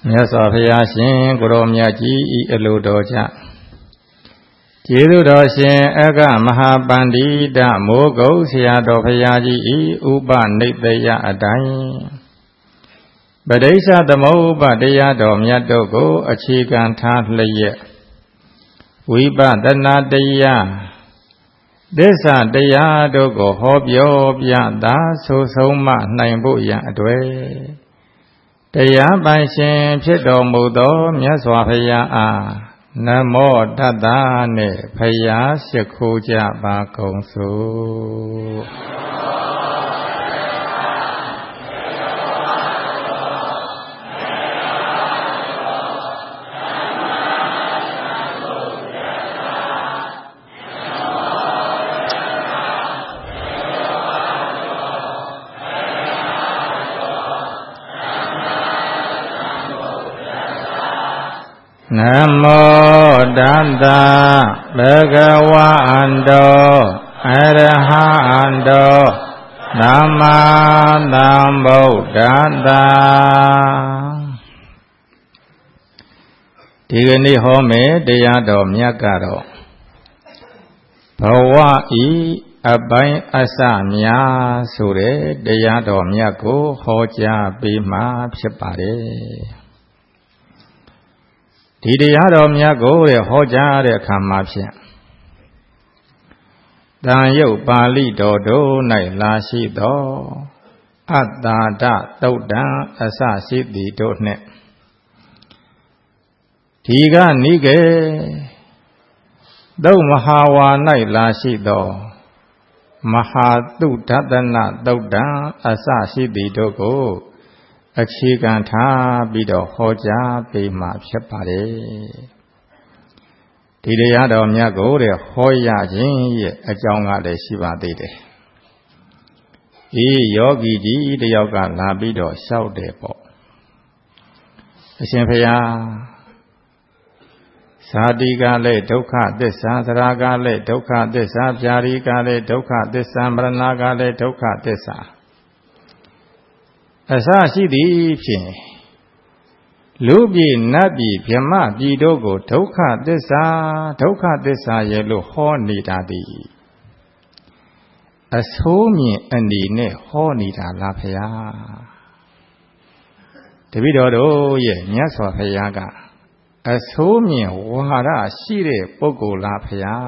မြတ်စွာဘုရားရှင်ကိုရောမြတ်ကြီးဤအလိုတော်ကြောင့်ကျေးဇူးတော်ရှင်အကမဟာပန္တိတမိုးကုတ်ဆရာတော်ဘုရားကြီးဤဥပနိတ္တယအတိုင်းပဋိစ္စသမုပ္ပါတရားတော်မြတ်တို့ကိုအခြေခံထားလျက်ဝိပဿနာတရားသစ္စာတရားတို့ကိုဟောပြောပြတာဆိုဆုံးမနိုင်ဖို့ရန်အတွက်တရားပိုင်ရှင်ဖြစ်တော်မူသောမြတ်စွာဘုရားအားနမောတတ္တနှင့်ဘုရားရှိခိုးကြပါကုန်စို့နမောတတ္တဘဂဝန္တောအရဟံတောသမ္မာသမ္ဗုဒ္ဓတ္တဒီကနေ့ဟောမယ်တရားတော်မြတ်ကတော့ဘဝဤအပိုင်းအစများဆိုတဲ့တရားတော်မြတ်ကိုဟောကြားပေးမှာဖြစ်ပါတယ်ဒီတရားတော်မြတ်ကိုဟောကြားတဲ့အခါမှာဖြင့်တန်ရုပ်ပါဠိတော်တို့၌လာရှိသောအတ္တာဒသုတ်တံအစရှိသည်တို့နှင့်ဒီကနိကေသုတ်မဟာဝါ၌လာရှိသောမဟာသုဒ္ဓတနာသုတ်တံအစရှိသည်တို့ကိုအခြေခံထားပြီးတော့ဟောကြားပေးမှာဖြစ်ပါတယ်ဒီတရားတော်မြတ်ကိုဟောရခြင်းရဲ့အကြောင်းကလည်းရှိပါသေးတယ်ဒီယောဂီကြီးတယောက်ကလာပြီးတော့လျှောက်တယ်ပေါ့အရှင်ဘုရားဇာတိကလည်းဒုက္ခသစ္စာသရကလည်းဒုက္ခသစ္စာဗျာတိကလည်းဒုက္ခသစ္စာမရဏကလည်းဒုက္ခသစ္စာအစရှိသည်ဖြင့်လူပြည်နတ်ပြည်ဗြဟ္မပြည်တို့ကိုဒုက္ခသစ္စာရဲ့လို့ဟောနေတာသည်အဆိုးမြင်အနေနဲ့ဟောနေတာလားဖေဟာတပည့်တော်တို့ရဲ့မြတ်စွာဘုရားကအဆိုးမြင်ဝါဒရှိတဲ့ပုဂ္ဂိုလ်လားဖေဟာ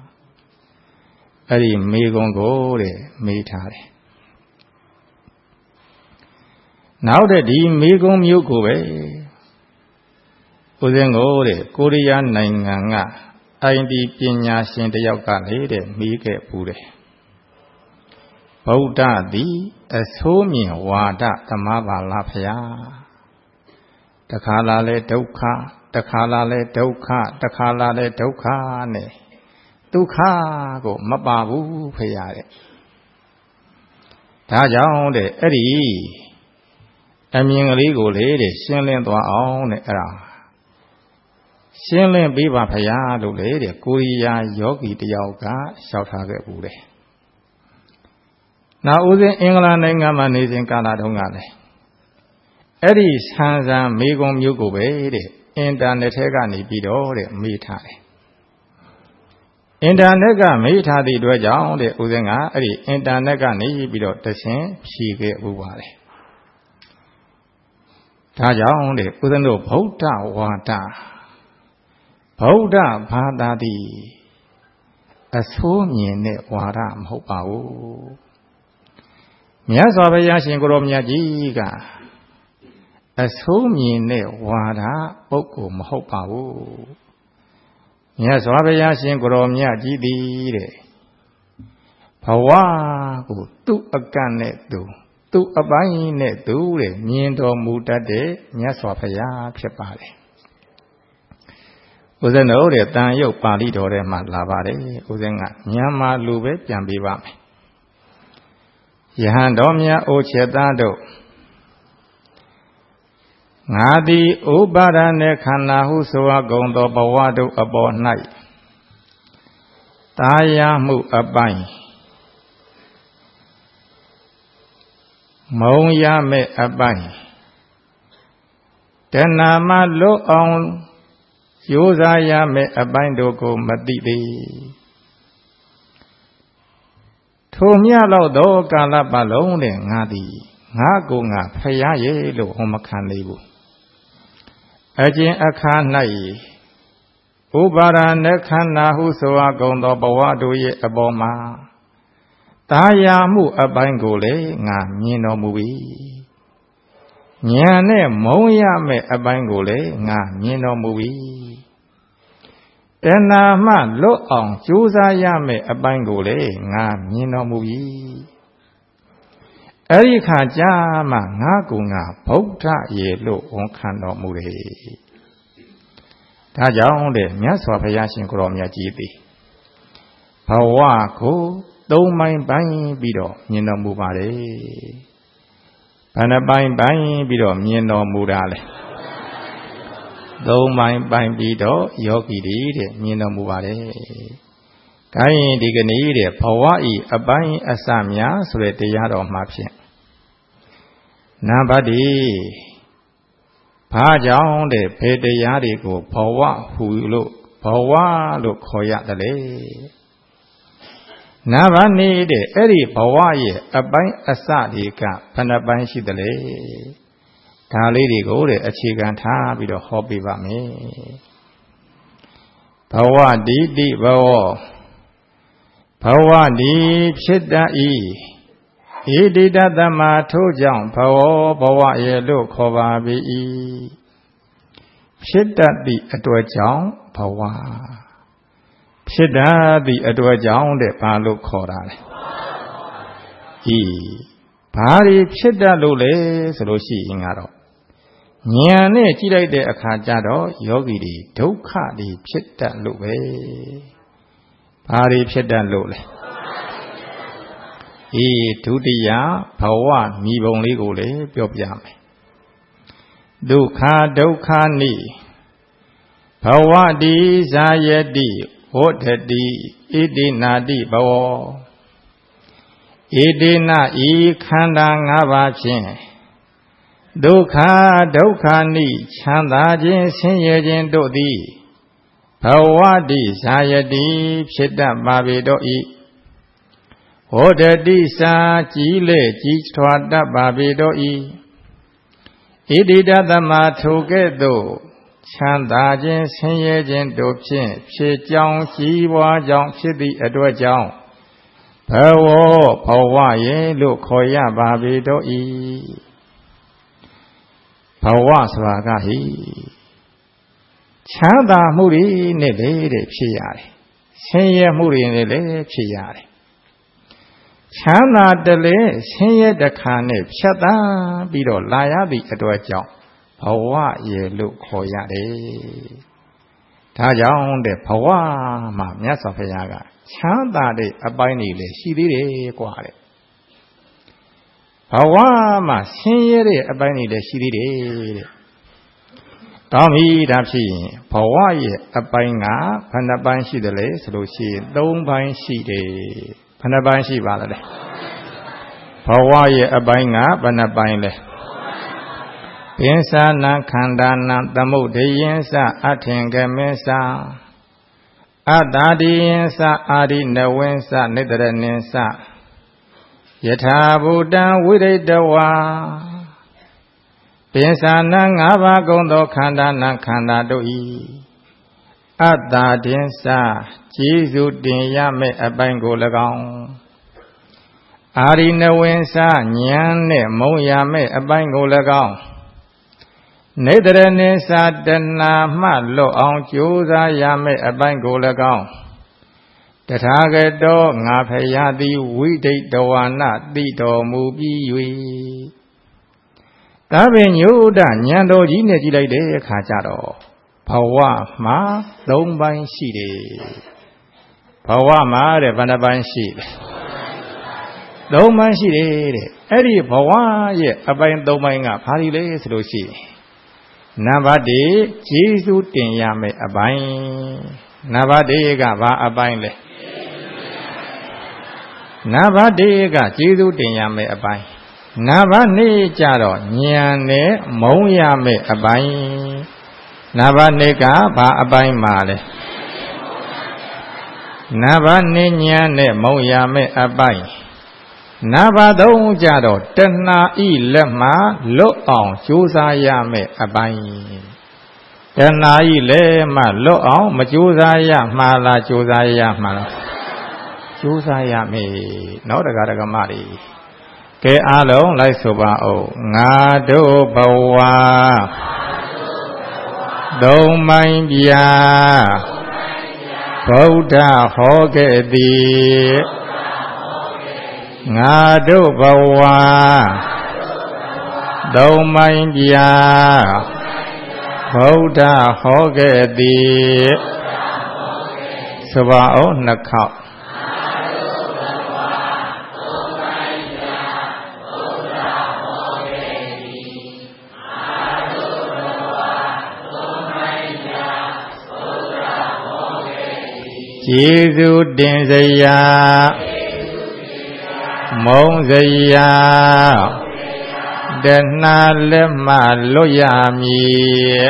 အဲ့ဒီမေကွန်ကိုမေးထားတယ်နောက်တဲ့ဒီမေကွန်မျိုးကိုပဲဦးဇင်းကိုကိုရီးယားနိုင်ငံက IT ပညာရှင်တယောက်ကမေးခဲ့ပူတယ်ဗုဒ္ဓသည်အဆိုးမြင်ဝါဒသမားပါလားဖျားတခါလာလဲဒုက္ခတခါလာလဲဒုက္ခတခါလာလဲဒုက္ခနဲ့ဒုက္ခကိုမပါဘူးဖျားတဲ့ဒါကြောင့်အဲ့ဒီအမြင်ကလေးကိုရှင်းလင်းသွားအောင်အဲ့ဒါရှင်းလင်းပေးပါဖရာလို့ကိုရီးယားယောဂီတယောက်ကလျှောက်ထားခဲ့ဘူးတယ်နောက်ဦးဇင်းအင်္ဂလန်နိုင်ငံမှာနေစဉ်ကာလတုန်းကလည်းအဲ့ဒီဆန်းဆန်းမေကွန်မျိုးကိုပဲအင်တာနက်ထဲကနေပြီးတော့မေးထားတယ်အင်တာနက်ကမေးထားသည့်အတွက်ကြောင့်ဦးဇင်းကအဲ့ဒီအင်တာနက်ကနေပြီးတော့တဆင့်ဖြေခဲ့ဥပါတယ်ဒါကြောင့်ဦးဇင်းတို့ဗုဒ္ဓဝါဒဗုဒ္ဓဘာသာသည်အဆိုးမြင်တဲ့ဝါဒမဟုတ်ပါဘူးမြတ်စွာဘုရားရှင်ကိုရောမြတ်ကြီးကအဆိုးမြင်တဲ့ဝါဒပုဂ္ဂိုလ်မဟုတ်ပါဘူးမြတ်စွာဘုရားရှင်ကိုရောမြတ်ကြီးသည်ဘဝကိုသူ့အကန့်နဲ့သူအပိုင်းနဲ့သူမြင်တော်မူတတ်တဲ့မြတ်စွာဘုရားဖြစ်ပါတယ်ဦးဇင်းတို့တန်ရုပ်ပါဠိတော်ထဲမှာလာပါတယ်ဦးဇင်းကမြန်မာလူပဲပြန်ပေးပါမယ်ယဟန်တော်မြတ်အိုချေသားတို့ငါသည်ဥပါဒณะခန္ဓာဟုဆိုအပ်ကုန်သောဘဝတို့အပေါ်၌တာယာမှုအပိုင်းမုံရမဲ့အပိုင်းတဏမလွတ်အောင်ကြိုးစားရမယ့်အပိုင်းတို့ကိုမသိသေးထိုမြလောက်သောကာလပတ်လုံးတဲ့ငါသည်ငါကိုငါဖယားရဲ့လို့ဟောမခံသေးဘူးအကျဉ်အခါ၌ဥပါဒณะခန္ဓာဟုဆိုအပ်ကုန်သောဘဝတို့ရဲ့အပေါ်မှာတာယာမှုအပိုင်းကိုလည်းငါမြင်တော်မူပြီဉာဏ်နဲ့မုံရမယ့်အပိုင်းကိုလည်းငါမြင်တော်မူပြီတဏှာမှလွတ်အောင်ကြိုးစားရမယ့်အပိုင်းကိုလည်းငါမြင်တော်မူပြီအဲ့ဒီခါကျမှငါကိုငါဗုဒ္ဓရဲ့လို့ဝန်ခံတော်မူတယ်ဒါကြောင့်တဲ့မြတ်စွာဘုရားရှင်ကိုရောမြတ်ကြီးသည်ဘဝကိုသုံးပိုင်းပိုင်းပြီးတော့မြင်တော်မူပါတယ်ဘယ်နှပိုင်းပိုင်းပြီးတော့မြင်တော်မူတာလဲသုံးပိုင်းပိုင်းပြီးတော့ယောဂီတွေတဲ့မြင်တော်မူပါတယ်။ဒါရင်ဒီကနေ့တဲ့ဘဝဤအပိုင်းအစများဆိုတဲ့တရားတော်မှာဖြင့်နံပါတ်ဒီဘာကြောင့်တဲ့ဘယ်တရားတွေကိုဘဝဟူလို့ဘဝလို့ခေါ်ရတယ်လေနံပါတ်2တဲ့အဲ့ဒီဘဝရဲ့အပိုင်းအစတွေကဘယ်နှပိုင်းရှိသလဲဒါလေးတွေကိုတဲ့အခြေခံထားပြီးတော့ဟောပြပါမယ်ဘဝတိတိဘဝတိဖြစ်တတ်၏ဣတိတတမထို့ကြောင့်ဘဝရဲ့လို့ခေါ်ပါပြီဖြစ်တတ်သည့်အတွက်ကြောင့်ဘဝဖြစ်တတ်သည့်အတွက်ကြောင့်တဲ့ဘာလို့ခေါ်တာလဲဘာတွေဖြစ်တတ်လို့လဲဆိုလို့ရှိရင်ကတော့ဉာဏ်နဲ့ကြည့်လိုက်တဲ့အခါကျတော့ယောဂီတွေဒုက္ခတွေဖြစ်တတ်လို့ပဲဘာတွေဖြစ်တတ်လို့လဲဒုတိယဘဝမိဘုံလေးကိုလည်းပြောပြမယ်ဒုက္ခနိဘဝတိဇာယတိဝဋ္ဌတိဣတိနာတိဘဝဣတိနာဤခန္ဓာ၅ပါးဖြင့်ဒုက္ခနိချမ်းသာခြင်းဆင်းရဲခြင်းတို့သည်ဘဝတိဇာယတိဖြစ်တတ်ပါပေတော့၏ဝဋ္ဌတိစာကြီးလေကြီးထွားတတ်ပါပေတော့၏ဣတိတသမထိုကဲ့သို့ချမ်းသာခြင်းဆင်းရဲခြင်းတို့ဖြင့်ဖြစ်ကြောင်းကြီးပွားကြောင်းဖြစ်သည့်အတွက်ကြောင့်ဘဝရဲ့လို့ခေါ်ရပါပေတော့၏ဘဝဆိုတာကချမ်းသာမှုတွေနဲ့လည်းဖြစ်ရတယ်ဆင်းရဲမှုတွေနဲ့လည်းဖြစ်ရတယ်ချမ်းသာတလဲဆင်းရဲတခါနဲ့ဖြတ်သန်းပြီးတော့လာရသည့်အတွက်ကြောင့်ဘဝရဲ့လို့ခေါ်ရတယ်ဒါကြောင့်တဲ့ဘဝမှာမြတ်စွာဘုရားကချမ်းသာတဲ့အပိုင်းတွေလည်းရှိသေးတယ်ကွာတဲ့ဘဝမှာဆင်းရဲတဲ့အပိုင်းတွေလည်းရှိသေးတယ်တဲ့ကောင်းပြီဒါဖြစ်ရင်ဘဝရဲ့အပိုင်းကဘယ်နှပိုင်းရှိသလဲဆိုလို့ရှိရင်၃ပိုင်းရှိတယ်ဘယ်နှပိုင်းရှိပါလဲဘဝရဲ့အပိုင်းကဘယ်နှပိုင်းလဲပင်စာနာခန္ဓာနာသမုဒ္ဒယင်္စအထင်ကမေသအတ္တာတိယင်္စအာရိနဝင်းစနိတရဏင်္စယထာဘူတံဝိရိတဝါပင်စာနာ၅ပါးကုန်သောခန္ဓာနာခန္ဓာတို့၏အတ္တာတင်္စကျေးဇူးတင်ရမယ့်အပိုင်းကို၎င်းအာရိနဝင်းစဉာဏ်နဲ့မုံရမယ့်အပိုင်းကို၎င်းနေတရဏိသတနာမှလွတ်အောင်ကြိုးစားရမယ့်အပိုင်းကို၎င်းတထာဂတောငါဖယားသည်ဝိဒိတဝါနသိတော်မူပြီး၍ဒါပင်ညုဒဉာဏ်တော်ကြီးနဲ့ကြည့်လိုက်တဲ့အခါကျတော့ဘဝမှာ၃ပိုင်းရှိတယ်ဘဝမှာတဲ့ဘယ်နှပိုင်းရှိလဲ၃ပိုင်းရှိတယ်တဲ့အဲ့ဒီဘဝရဲ့အပိုင်း၃ပိုင်းကဘာတွေလဲဆိုလို့ရှိရင်နံပါတ်1ကျေးဇူးတင်ရမယ့်အပိုင်းနံပါတ်1ကဘာအပိုင်းလဲနံပါတ်1ကကျေးဇူးတင်ရမယ့်အပိုင်းနာဘနေကြတော့ဉာဏ်နဲ့မုံရမယ့်အပိုင်းနာဘနေကဘာအပိုင်းမှာလဲနာဘနေဉာဏ်နဲ့မုံရမယ့်အပိုင်းနာဘသုံးကြတော့တဏှာဤလက်မှာလွတ်အောင်ကြိုးစားရမယ့်အပိုင်းတဏှာဤလက်မှာလွတ်အောင်မကြိုးစားရမှာလားကြိုးစားရမှာလားကြိုးစားရမယ်နော်တရားဓမ္မတွေကဲအားလုံးလိုက်ဆိုပါဦးငါတို့ဘဝသုံးမိုင်းပြဗုဒ္ဓဟောခဲ့သည်ငါတို့ဘဝသုံးမိုင်းပြဗုဒ္ဓဟောခဲ့သည်ဆိုပါဦးနှစ်ခေါက်ကျေးဇူးတင်စရာမုံစရာတဏှာလက်မှလွတ်ရမည်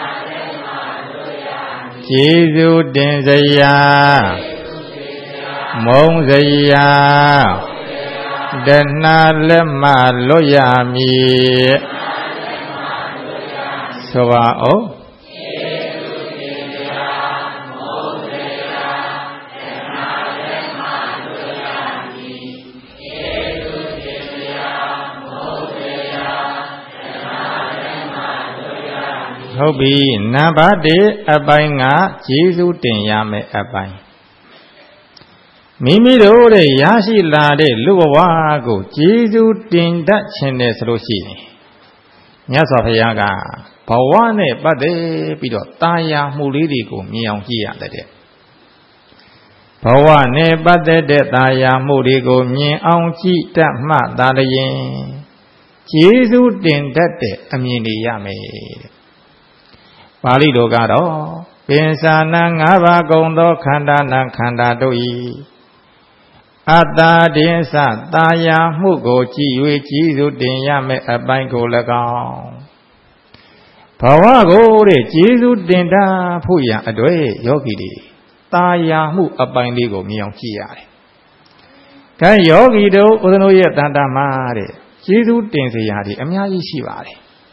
ကျေးဇူးတင်စရာမုံစရာတဏှာလက်မှလွတ်ရမည်ဆိုပါဦးဟုတ်ပြီနံပါတ်1အပိုင်းကကျေးဇူးတင်ရမယ်အပိုင်းမိမိတို့ရဲ့ရရှိလာတဲ့လူဘဝကိုကျေးဇူးတင်တတ်ခြင်းနဲ့ဆိုလို့ရှိရင်မြတ်စွာဘုရားကဘဝနဲ့ပတ်သက်ပြီးတော့တာယာမှုလေးတွေကိုမြင်အောင်ကြည့်ရတယ်ဘဝနဲ့ပတ်သက်တဲ့တာယာမှုတွေကိုမြင်အောင်ကြည့်တတ်မှသာလျှင်ကျေးဇူးတင်တတ်တဲ့အမြင်တွေရမယ်ပါဠိတော်ကတော့ပင်စာနာ၅ပါးကုံသောခန္ဓာနာခန္ဓာတို့၏အတ္တတင်စတာယာမှုကိုကြည်၍ကျေးဇူးတင်ရမယ့်အပိုင်းကို၎င်းဘဝကိုတဲ့ကျေးဇူးတင်တာဖို့ရန်အတွေ့ယောဂီတွေတာယာမှုအပိုင်းလေးကိုမြင်အောင်ကြည့်ရတယ်။ဒါယောဂီတို့ဥဒ္ဒနောရဲ့တန်တာမှာတဲ့ကျေးဇူးတင်စရာတွေအများကြီးရှိပါတယ်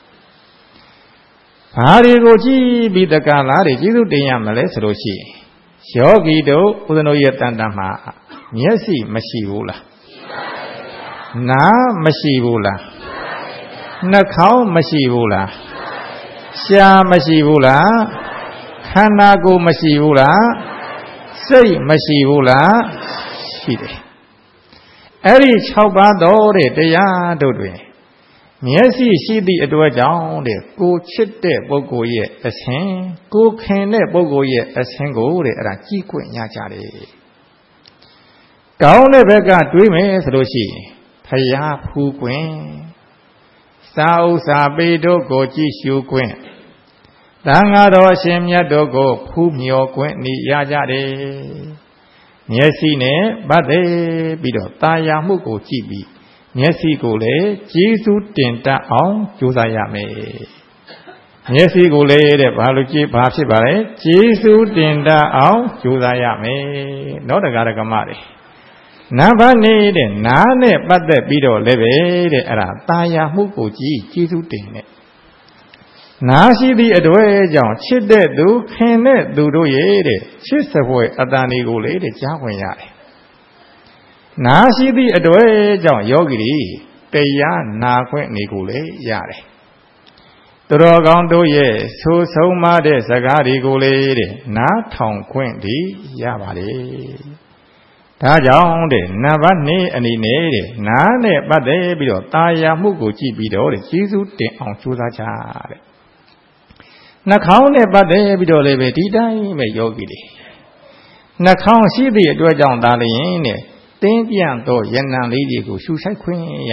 ဘာတွေကိုကြည့်ပြီးတက္ကလာတွေကျေးဇူးတင်ရမလဲဆိုလို့ရှိရင်ယောဂီတို့ဥဒ္ဒနောရဲ့တန်တမှာမျက်စိမရှိဘူးလားနားမရှိဘူးလားနှာခေါင်းမရှိဘူးလားရှားမရှိဘူးလားခန္ဓာကိုယ်မရှိဘူးလားစိတ်မရှိဘူးလားရှိတယ်အဲ့ဒီ6ပါးသောတဲ့တရားတို့တွင်မျက်စိရှိသည့်အတွက်ကြောင့်တဲ့ကိုချစ်တဲ့ပုဂ္ဂိုလ်ရဲ့အစဉ်ကိုခင်တဲ့ပုဂ္ဂိုလ်ရဲ့အစဉ်ကိုတဲ့အဲ့ဒါကြည့်ခွင့်ရကြတယ်။ကောင်းတဲ့ဘက်ကတွေးမယ်ဆိုလို့ရှိရင်ဖျားဖူးခွင့်စာဥစ္စာပေတို့ကိုကြည့်ရှုခွင့်သံဃာတော်အရှင်မြတ်တို့ကိုဖူးမြော်ခွင့်နေရကြတယ်။မျက်စိနဲ့ပတ်သက်ပြီးတော့တာယာမှုကိုကြည့်ပြီးမျက်စိကိုလည်းကျေးဇူးတင်တတ်အောင်ကြိုးစားရမယ်မျက်စိကိုလည်းတဲ့ဘာလို့ကြည့်ဘာဖြစ်ပါလဲကျေးဇူးတင်တတ်အောင်ကြိုးစားရမယ်နော်တရားဓမ္မတွေနံပါတ်2တဲ့နားနဲ့ပတ်သက်ပြီးတော့လည်းပဲတဲ့အဲ့ဒါတာယာမှုကိုကြည့်ကျေးဇူးတင်တဲ့နားရှိသည့်အတွေ့အကြောင်းချစ်တဲ့သူခင်တဲ့သူတို့ရဲ့တဲ့ချစ်စပွဲအတန်တွေကိုလည်းတဲ့ကြားဝင်ရတယ်နာရှိသည့်အတွေ့အကြောင်းယောဂီတွေတရားနာခွင့်နေကိုလည်းရတယ်။သူတော်ကောင်းတို့ရဲ့ဆိုဆုံးမတဲ့စကားတွေကိုလည်းတဲ့နားထောင်ခွင့်ဒီရပါလေ။ဒါကြောင့်တဲ့နံပါတ်2အနေနဲ့တဲ့နားနဲ့ပတ်သက်ပြီးတော့တာယာမှုကိုကြည့်ပြီးတော့တဲ့ကျေးဇူးတင်အောင်ကြိုးစားကြတဲ့။နှာခေါင်းနဲ့ပတ်သက်ပြီးတော့လည်းပဲဒီတိုင်းပဲယောဂီတွေနှာခေါင်းရှိသည့်အတွက်ကြောင့်ဒါလည်းတဲ့တင်းပြန့်သောယန္တန်လေးတွေကိုရှုဆိုင်ခွင့်ရ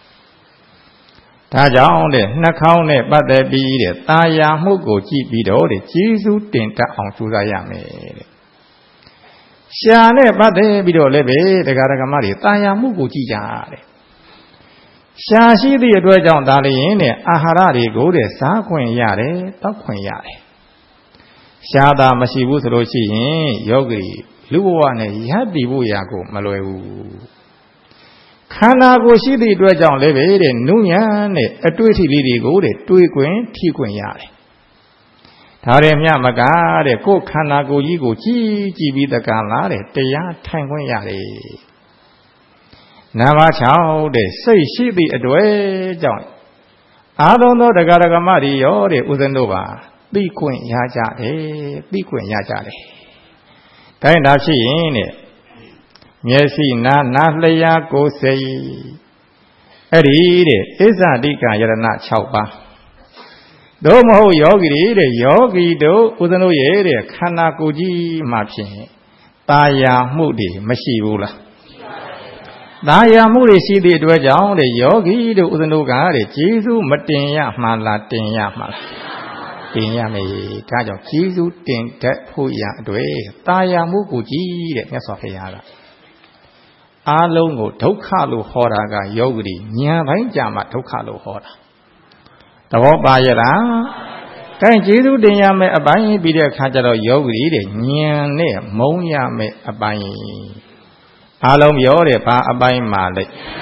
တာဒါကြောင့်တဲ့နှာခေါင်းနဲ့ပတ်သက်ပြီးတဲ့တာယာမှုကိုကြည့်ပြီးတော့တဲ့ကျေးဇူးတင်တတ်အောင်ကြိုးစားရမယ်တဲ့ရှာနဲ့ပတ်သက်ပြီးတော့လည်းပဲတရားဓမ္မတွေတာယာမှုကိုကြည့်ကြတဲ့ရှားရှိသည့်အတွက်ကြောင့်ဒါလည်းရင်တဲ့အာဟာရတွေကိုတဲ့စားခွင့်ရတယ်တောက်ခွင့်ရတယ်ရှားတာမရှိဘူးဆိုလို့ရှိရင်ယောဂီလူဘဝနဲ့ရပ်တည်ဖို့ရာကိုမလွယ်ဘူးခန္ဓာကိုယ်ရှိသည့်အတွက်ကြောင့်လည်းပဲတဲ့နုညံတဲ့အတွေ့အထိလေးတွေကိုတဲ့တွေးခွင့်ထိခွင့်ရတယ်ဒါရမြမကတဲ့ကိုယ်ခန္ဓာကိုယ်ကြီးကိုကြည်ပြီးတကလားတဲ့တရားထိုင်ခွင့်ရတယ်နံပါတ်6တဲ့စိတ်ရှိသည့်အတွေ့ကြောင့်အာလုံးသောတရားဓမ္မတွေရောတဲ့ဥစဉ်တို့ပါသိခွင့်ရကြတယ်သိခွင့်ရကြတယ်ဒါရင်ဒါဖြစ်ရင်တဲ့မျက်စိနာလျှာကိုယ်စိတ်အဲ့ဒီတဲ့အစ္ဆတိကယရဏ6ပါးတို့မဟုတ်ယောဂီတွေတဲ့ယောဂီတို့ဥစဉ်တို့ရဲ့တဲ့ခန္ဓာကိုယ်ကြီးမှဖြင့်ตาယာမှုတွေမရှိဘူးလားตาယာမှုတွေရှိသည့်အတွက်ကြောင့်တဲ့ယောဂီတို့ဥစဉ်တို့ကတဲ့ကျေးဇူးမတင်ရမှလားတင်ရမှလားတင်ရမယ်ဒါကြောင့်ကျေးဇူးတင်တတ်ဖို့ရအတွက်ตาယာမှုကိုကြီးတဲ့မြတ်စွာဘုရားကအားလုံးကိုဒုက္ခလို့ဟောတာကယောဂီဉာဏ်ပိုင်းကြမှာဒုက္ခလို့ဟောတာသဘောပါရဲ့လား။အဲကျေးဇူးတင်ရမယ်အပိုင်းပြီးတဲ့အခါကျတော့ယောဂီတဲ့ဉာဏ်နဲ့မုံရမယ်အပိုင်းအားလုံးပြောတယ်ဘာအပိုင်းမှာလဲ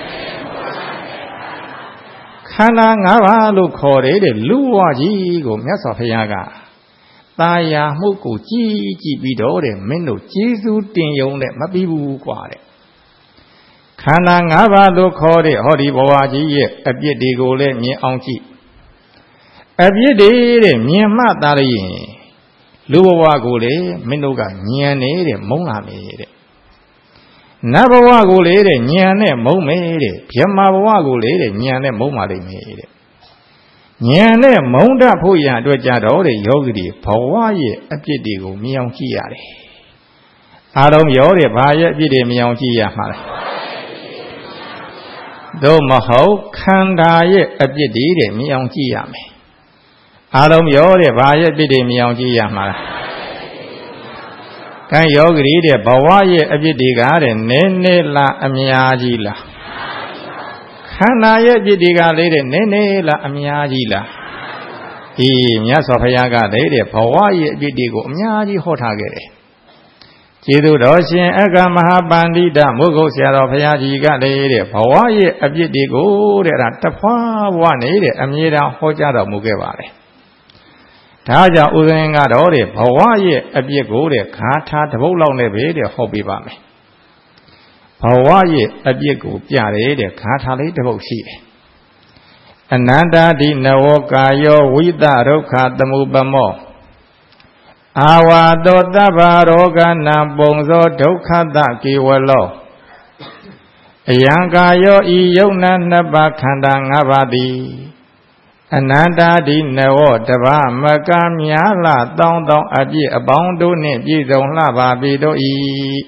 ခန္ဓာ၅ပါးလို့ခေါ်တယ်တဲ့လူဝကြီးကိုမြတ်စွာဘုရားကตาယာမှုကိုကြည်ပြီးတော့တဲ့မင်းတို့ကျေးဇူးတင်ယုံနဲ့မပြီးဘူးกว่าတဲ့ခန္ဓာ၅ပါးလို့ခေါ်တဲ့ဟောဒီဘဝကြီးရဲ့အပြစ်တွေကိုလည်းမြင်အောင်ကြည့်အပြစ်တွေတဲ့မြင်မှသာလျင်လူဘဝကိုလေမင်းတို့ကဉာဏ်နဲ့မုန်းလာမယ်တဲ့နတ်ဘဝကိုလေတဲ့ဉာဏ်နဲ့မုန်းမယ်တဲ့ဗြဟ္မာဘဝကိုလေတဲ့ဉာဏ်နဲ့မုန်းပါလိမ့်မယ်တဲ့ဉာဏ်နဲ့မုန်းတတ်ဖို့ရအတွက်ကြတော့တဲ့ယောဂီတွေဘဝရဲ့အပြစ်တွေကိုမြင်အောင်ကြည့်ရတယ်အားလုံးပြောတဲ့ဘာရဲ့အပြစ်တွေမြင်အောင်ကြည့်ရမှာလဲတို့မဟုတ်ခန္ဓာရဲ့အပြစ်တွေတဲ့မြင်အောင်ကြည့်ရမယ်အားလုံးပြောတဲ့ဘာရဲ့အပြစ်တွေမြင်အောင်ကြည့်ရမှာလားကံယောဂီတဲ့ဘဝရဲ့အပြစ်တွေကတဲ့နည်းနည်းလားအများကြီးလားခန္ဓာရဲ့အပြစ်တွေကလေးတဲ့နည်းနည်းလားအများကြီးလားအေးမြတ်စွာဘုရားကတဲ့ဘဝရဲ့အပြစ်တွေကိုအများကြီးဟောထားခဲ့တယ်ကျေးဇူးတော်ရှင်အကမဟာပန္တိတမိုးကုတ်ဆရာတော်ဘုရားကြီးကလည်းတဲ့ဘဝရဲ့အပြစ်တွေကိုတဲ့အဲ့ဒါတဖွာဘဝနေတဲ့အမြဲတမ်းဟောကြားတော်မူခဲ့ပါတယ်ဒါကြောင့်ဥစဉ်ကတော့တဲ့ဘဝရဲ့အပြစ်ကိုတဲ့ဂါထာတစ်ပုဒ်လောက်နဲ့ပဲတဲ့ဟောပြပါမယ်ဘဝရဲ့အပြစ်ကိုပြတယ်တဲ့ဂါထာလေးတစ်ပုဒ်ရှိတယ်အနန္တာတိနဝကာယောဝိတဒုက္ခသမုပမောအာဝါတောတဗ္ဗရောဂနာပုံဇောဒုက္ခတကေဝလောအယံကာယောဤယုံနာနှစ်ပါးခန္ဓာ၅ပါးသည်အနန္တာတိနဝတဗ္ဗမကမြာလတောင်းတောင်းအပြည့်အပေါင်းတို့နှင့်ပြည့်စုံလှပါပေတို့၏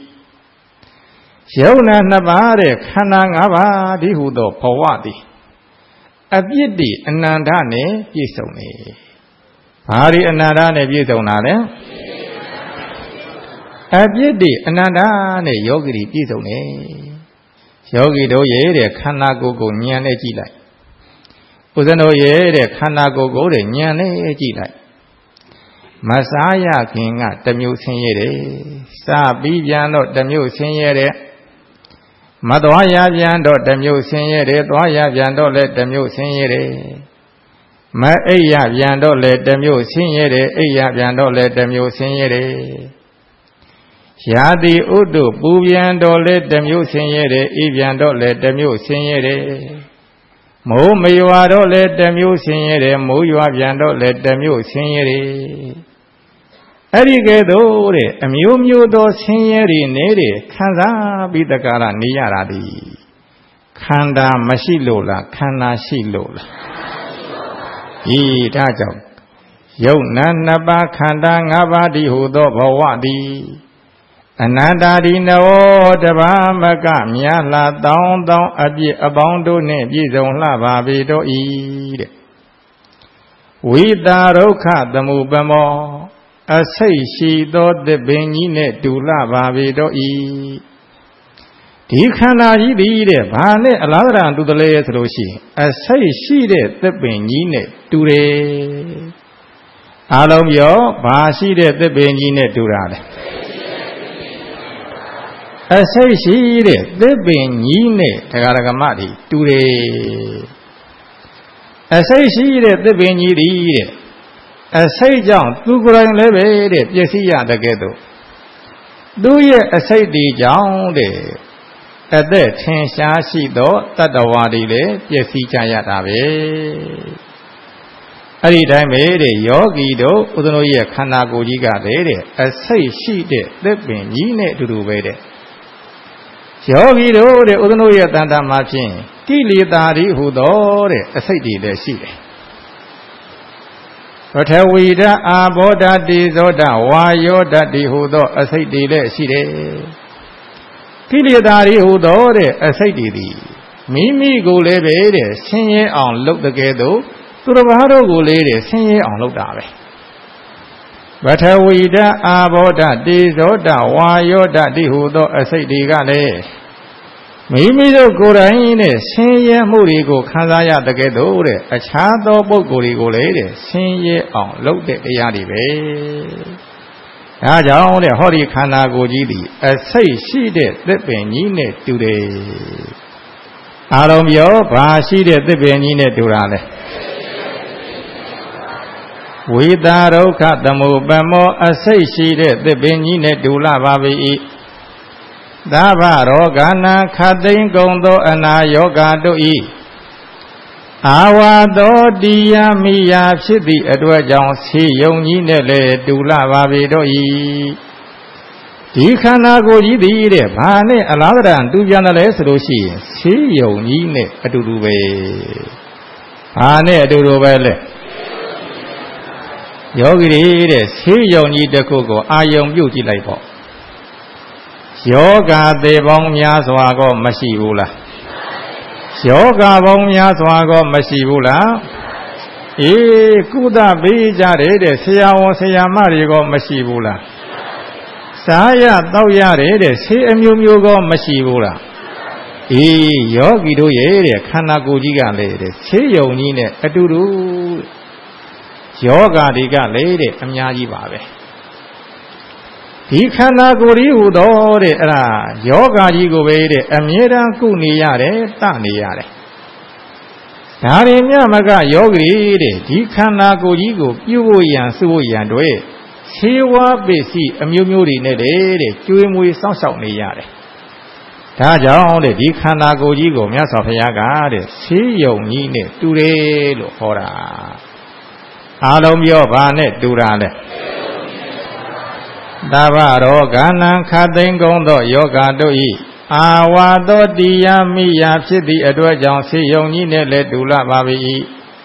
ယုံနာနှစ်ပါးတဲ့ခန္ဓာ၅ပါးဒီဟုသောဘဝသည်အပြစ်ဒီအနန္တနဲ့ပြည့်စုံနေဘာဒီအနန္တနဲ့ပြည့်စုံတာလဲအပြစ်ဒီအနန္တနဲ့ယောဂီပြည့်စုံနေယောဂီတို့ရဲ့တဲ့ခန္ဓာကိုယ်ကိုဉာဏ်နဲ့ကြည့်လိုက်ဥစ္စံတို့ရဲ့တဲ့ခန္ဓာကိုယ်ကိုတဲ့ဉာဏ်နဲ့ကြည့်လိုက်မစားရခင်ကတမျိုးဆင်းရဲတယ်စပြီးပြန်တော့တမျိုးဆင်းရဲတယ်မသွားရပြန်တော့တမျိုးဆင်းရဲတယ်သွားရပြန်တော့လည်းတမျိုးဆင်းရဲတယ်မအိပ်ရပြန်တော့လည်းတမျိုးဆင်းရဲတယ်အိပ်ရပြန်တော့လည်းတမျိုးဆင်းရဲတယ်ရာတိဥတုပူပြန်တော့လည်းတမျိုးဆင်းရဲတယ်အိပ်ပြန်တော့လည်းတမျိုးဆင်းရဲတယ်မိုးမရွာတော့လည်းတမျိုးဆင်းရဲတယ်မိုးရွာပြန်တော့လည်းတမျိုးဆင်းရဲတယ်အဲ့ဒီကဲ့သို့တဲ့အမျိုးမျိုးသောဆင်းရဲတွေနေတဲ့ခံစားပြီးတကားနေရတာဒီခန္ဓာမရှိလို့လားခန္ဓာရှိလို့လားဤဒါကြောင့်ယုံနာနှစ်ပါးခန္ဓာ၅ပါးဒီဟုသောဘဝသည်အနန္တာဒီနဝတဗ္ဗမကမြာလာတောင်းတောင်းအပြည့်အပေါင်းတို့နှင့်ပြည့်စုံလှပါပေတို့၏တဲ့ဝိတာဒုက္ခသမုပမောအစိတ်ရှိသောသစ်ပင်ကြီးနှင့်တူလှပါပေတို့၏ဒီခန္ဓာကြီးဒီတဲ့ဘာနဲ့အလားတန်တူတယ်လဲဆိုလို့ရှိရင်အစိတ်ရှိတဲ့သစ်ပင်ကြီးနဲ့တူတယ်အားလုံးပြောဘာရှိတဲ့သစ်ပင်ကြီးနဲ့တူတာလဲအစိတ်ရှိတဲ့သစ်ပင်ကြီးနဲ့တရားဓမ္မတွေတူတယ်အစိတ်ရှိတဲ့သစ်ပင်ကြီးဒီတဲ့အစိတ်ကြောင့်သူကိုယ်တိုင်လည်းပဲတဲ့ပျက်စီးရတဲ့ကဲ့သို့သူရဲ့အစိတ်ဒီကြောင့်တဲ့အသက်ထင်ရှားရှိသောတတ္တဝါတွေလည်းပျက်စီးကြရတာပဲအဲ့ဒီတိုင်းပဲတဲ့ယောဂီတို့ဥဒ္ဒနောရဲ့ခန္ဓာကိုယ်ကြီးကလည်းတဲ့အစိတ်ရှိတဲ့သစ်ပင်ကြီးနဲ့အတူတူပဲတဲ့ယောဂီတို့တဲ့ဥဒ္ဒနောရဲ့တဏ္ဍာမှာဖြင့်ကိလေသာတွေဟူသောတဲ့အစိတ်တွေလည်းရှိတယ်ပထဝီဓာတ်အာဘောဓာတ်တိဇောဓာတ်ဝါယောဓာတ်တိဟူသောအစိတ်တွေလည်းရှိတယ်ကိလေသာတွေဟူသောတဲ့အစိတ်တွေသည်မိမိကိုလည်းပဲတဲ့ဆင်းရဲအောင်လုပ်တဲ့ကဲ့သို့သူတစ်ပါးတို့ကိုလည်းတဲ့ဆင်းရဲအောင်လုပ်တာပဲပထဝီဓာတ်အာဘောဓာတ်တေဇောဓာတ်ဝါယောဓာတ်တိဟူသောအစိတ်တွေကလည်းမိမိတို့ကိုယ်တိုင်နဲ့ဆင်းရဲမှုတွေကိုခံစားရတဲ့ကဲ့သို့တဲ့အခြားသောပုဂ္ဂိုလ်တွေကိုလည်းတဲ့ဆင်းရဲအောင်လုပ်တဲ့တရားတွေပဲဒါကြောင့်တဲ့ဟောဒီခန္ဓာကိုယ်ကြီးသည်အစိတ်ရှိတဲ့သစ်ပင်ကြီးနဲ့တူတယ်အာရုံပြောဘာရှိတဲ့သစ်ပင်ကြီးနဲ့တူတာလဲဝိတာဒုက္ခသမုပမောအစိတ်ရှိတဲ့သစ်ပင်ကြီးနဲ့တူလာပါ၏သဗ္ဗရောဂာနာခသိမ့်ကုန်သောအနာယောဂတို့၏အာဝါသောတရားမိယာဖြစ်သည့်အတွက်ကြောင့်ဆေးယုံကြီးနဲ့လည်းတူလာပါပေတော့၏ဒီခန္ဓာကိုယ်ကြီးသည်တဲ့ဘာနဲ့အလားတန်တူပြန်တယ်လဲဆိုလို့ရှိရင်ဆေးယုံကြီးနဲ့အတူတူပဲဘာနဲ့အတူတူပဲလဲယောဂီတွေတဲ့ဆေးယုံကြီးတစ်ခုကိုအာယုံပြုတ်ကြည့်လိုက်ပေါ့ယောဂသေးပေါင်းများစွာก็မရှိဘူးလားယောဂပေါင်းများစွာก็မရှိဘူးလားအေးကုသပေးကြတဲ့ဆရာဝန်ဆရာမတွေကမရှိဘူးလားစားရတောက်ရတဲ့ဆေးအမျိုးမျိုးကမရှိဘူးလားအေးယောဂီတို့ရဲ့တဲ့ခန္ဓာကိုယ်ကြီးကလည်းတဲ့ဆေးယုံကြီးနဲ့အတူတူယောဂတွေကလည်းတဲ့အများကြီးပါပဲဒီခန္ဓာကိုယ်ကြီးဟူသောတဲ့အဲ့ဒါယောဂကြီးကိုပဲတဲ့အမြဲတမ်းကုနေရတယ်တနေရတယ်ဒါရင်မြမကယောဂီတဲ့ဒီခန္ဓာကိုယ်ကြီးကိုပြုဖို့ရန်စုဖို့ရန်တွေဆေးဝါးပစ္စည်းအမျိုးမျိုးတွေနဲ့တဲ့ကျွေးမွေးစောင့်ရှောက်နေရတယ်ဒါကြောင့်တဲ့ဒီခန္ဓာကိုယ်ကြီးကိုမြတ်စွာဘုရားကတဲ့ဆေးယုံကြီးနဲ့တူတယ်လို့ဟောတာအားလုံးပြောဘာနဲ့တူတာလဲသဗ္ဗရောဂာနံခသိမ့်ကုန်သောယောဂတို့၏အာဝါသောတရားမိယာဖြစ်သည့်အတွက်ကြောင့်ဆေးယုံကြီးနဲ့လည်းတူလာပါ၏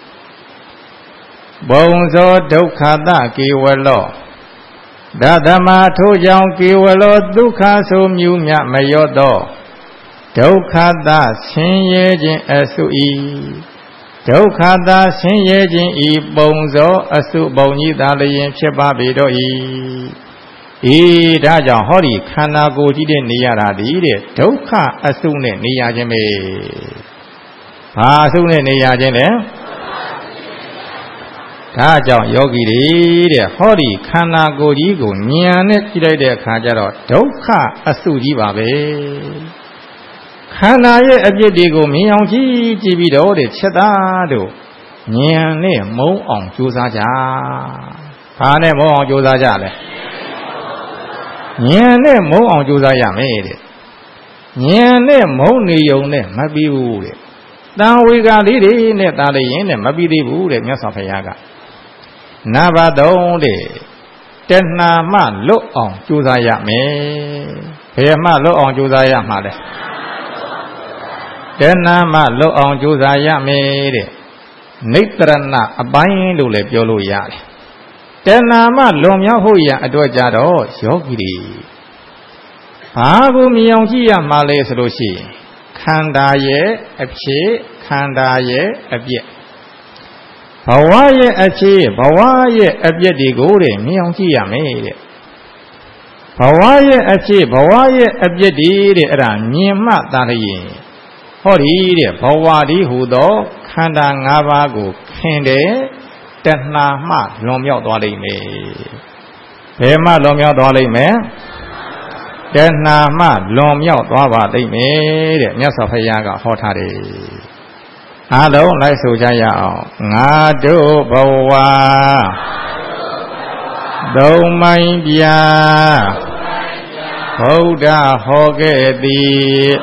ဘုံဇောဒုက္ခတကေဝလောဒသမထိုကြောင့်ကေဝလောဒုက္ခဆိုမြူမြမရော့သောဒုက္ခတဆင်းရဲခြင်းအစု၏ဒုက္ခတဆင်းရဲခြင်းဤပုံဇောအစုပုံကြီးသာလျင်ဖြစ်ပါပေတော့၏ဒါကြောင့်ဟောဒီခန္ဓာကိုယ်ကြီးတဲ့နေရတာဒီတဲ့ဒုက္ခအစုနဲ့နေရခြင်းပဲဘာအစုနဲ့နေရခြင်းလဲဒါကြောင့်ယောဂီတွေတဲ့ဟောဒီခန္ဓာကိုယ်ကြီးကိုဉာဏ်နဲ့ကြည့်လိုက်တဲ့အခါကျတော့ဒုက္ခအစုကြီးပါပဲခန္ဓာရဲ့အပြစ်တွေကိုမြင်အောင်ကြည့်ပြီးတော့တဲ့ချက်သားတို့ဉာဏ်နဲ့မုန်းအောင်ကြိုးစားကြဘာနဲ့မုန်းအောင်ကြိုးစားကြလဲဉာဏ်နဲ့မုန်းအောင်ကြိုးစားရမယ်တဲ့ဉာဏ်နဲ့မုန်းနေုံနဲ့မပြီးဘူးတဲ့တန်ဝေကလေးတွေနဲ့တားလိုက်ရင်နဲ့မပြီးသေးဘူးတဲ့မြတ်စွာဘုရားကနံပါတ်3တဲ့တဏှာမှလွတ်အောင်ကြိုးစားရမယ်ဘယ်မှလွတ်အောင်ကြိုးစားရမှာလဲတဏှာမှလွတ်အောင်ကြိုးစားရမယ်တဲ့နိတ္တရဏအပိုင်းလို့လည်းပြောလို့ရတယ်တဏှာမှလွန်မြောက်ဖို့ရအတွက်ကြတော့ယောဂီတွေဘာကိုမြင်အောင်ကြည့်ရမှာလဲဆိုလို့ရှိရင်ခန္ဓာရဲ့အဖြစ်ခန္ဓာရဲ့အပြည့်ဘဝရဲ့အခြေဘဝရဲ့အပြည့်တွေကိုတဲ့မြင်အောင်ကြည့်ရမယ်တဲ့ Bawaya achi, Bawaya abjadi, Nima Tari. Hori, Bawadi Hudo, Kanda Navago, Kende, Tenama, Lomio Dolime. Pema Lomio Dolime. Tenama, Lomio Dolime, Yasafayaga, Hotari. Hello, like Sujaya. Ngadu Bawa Domaidia Hoda Hogedi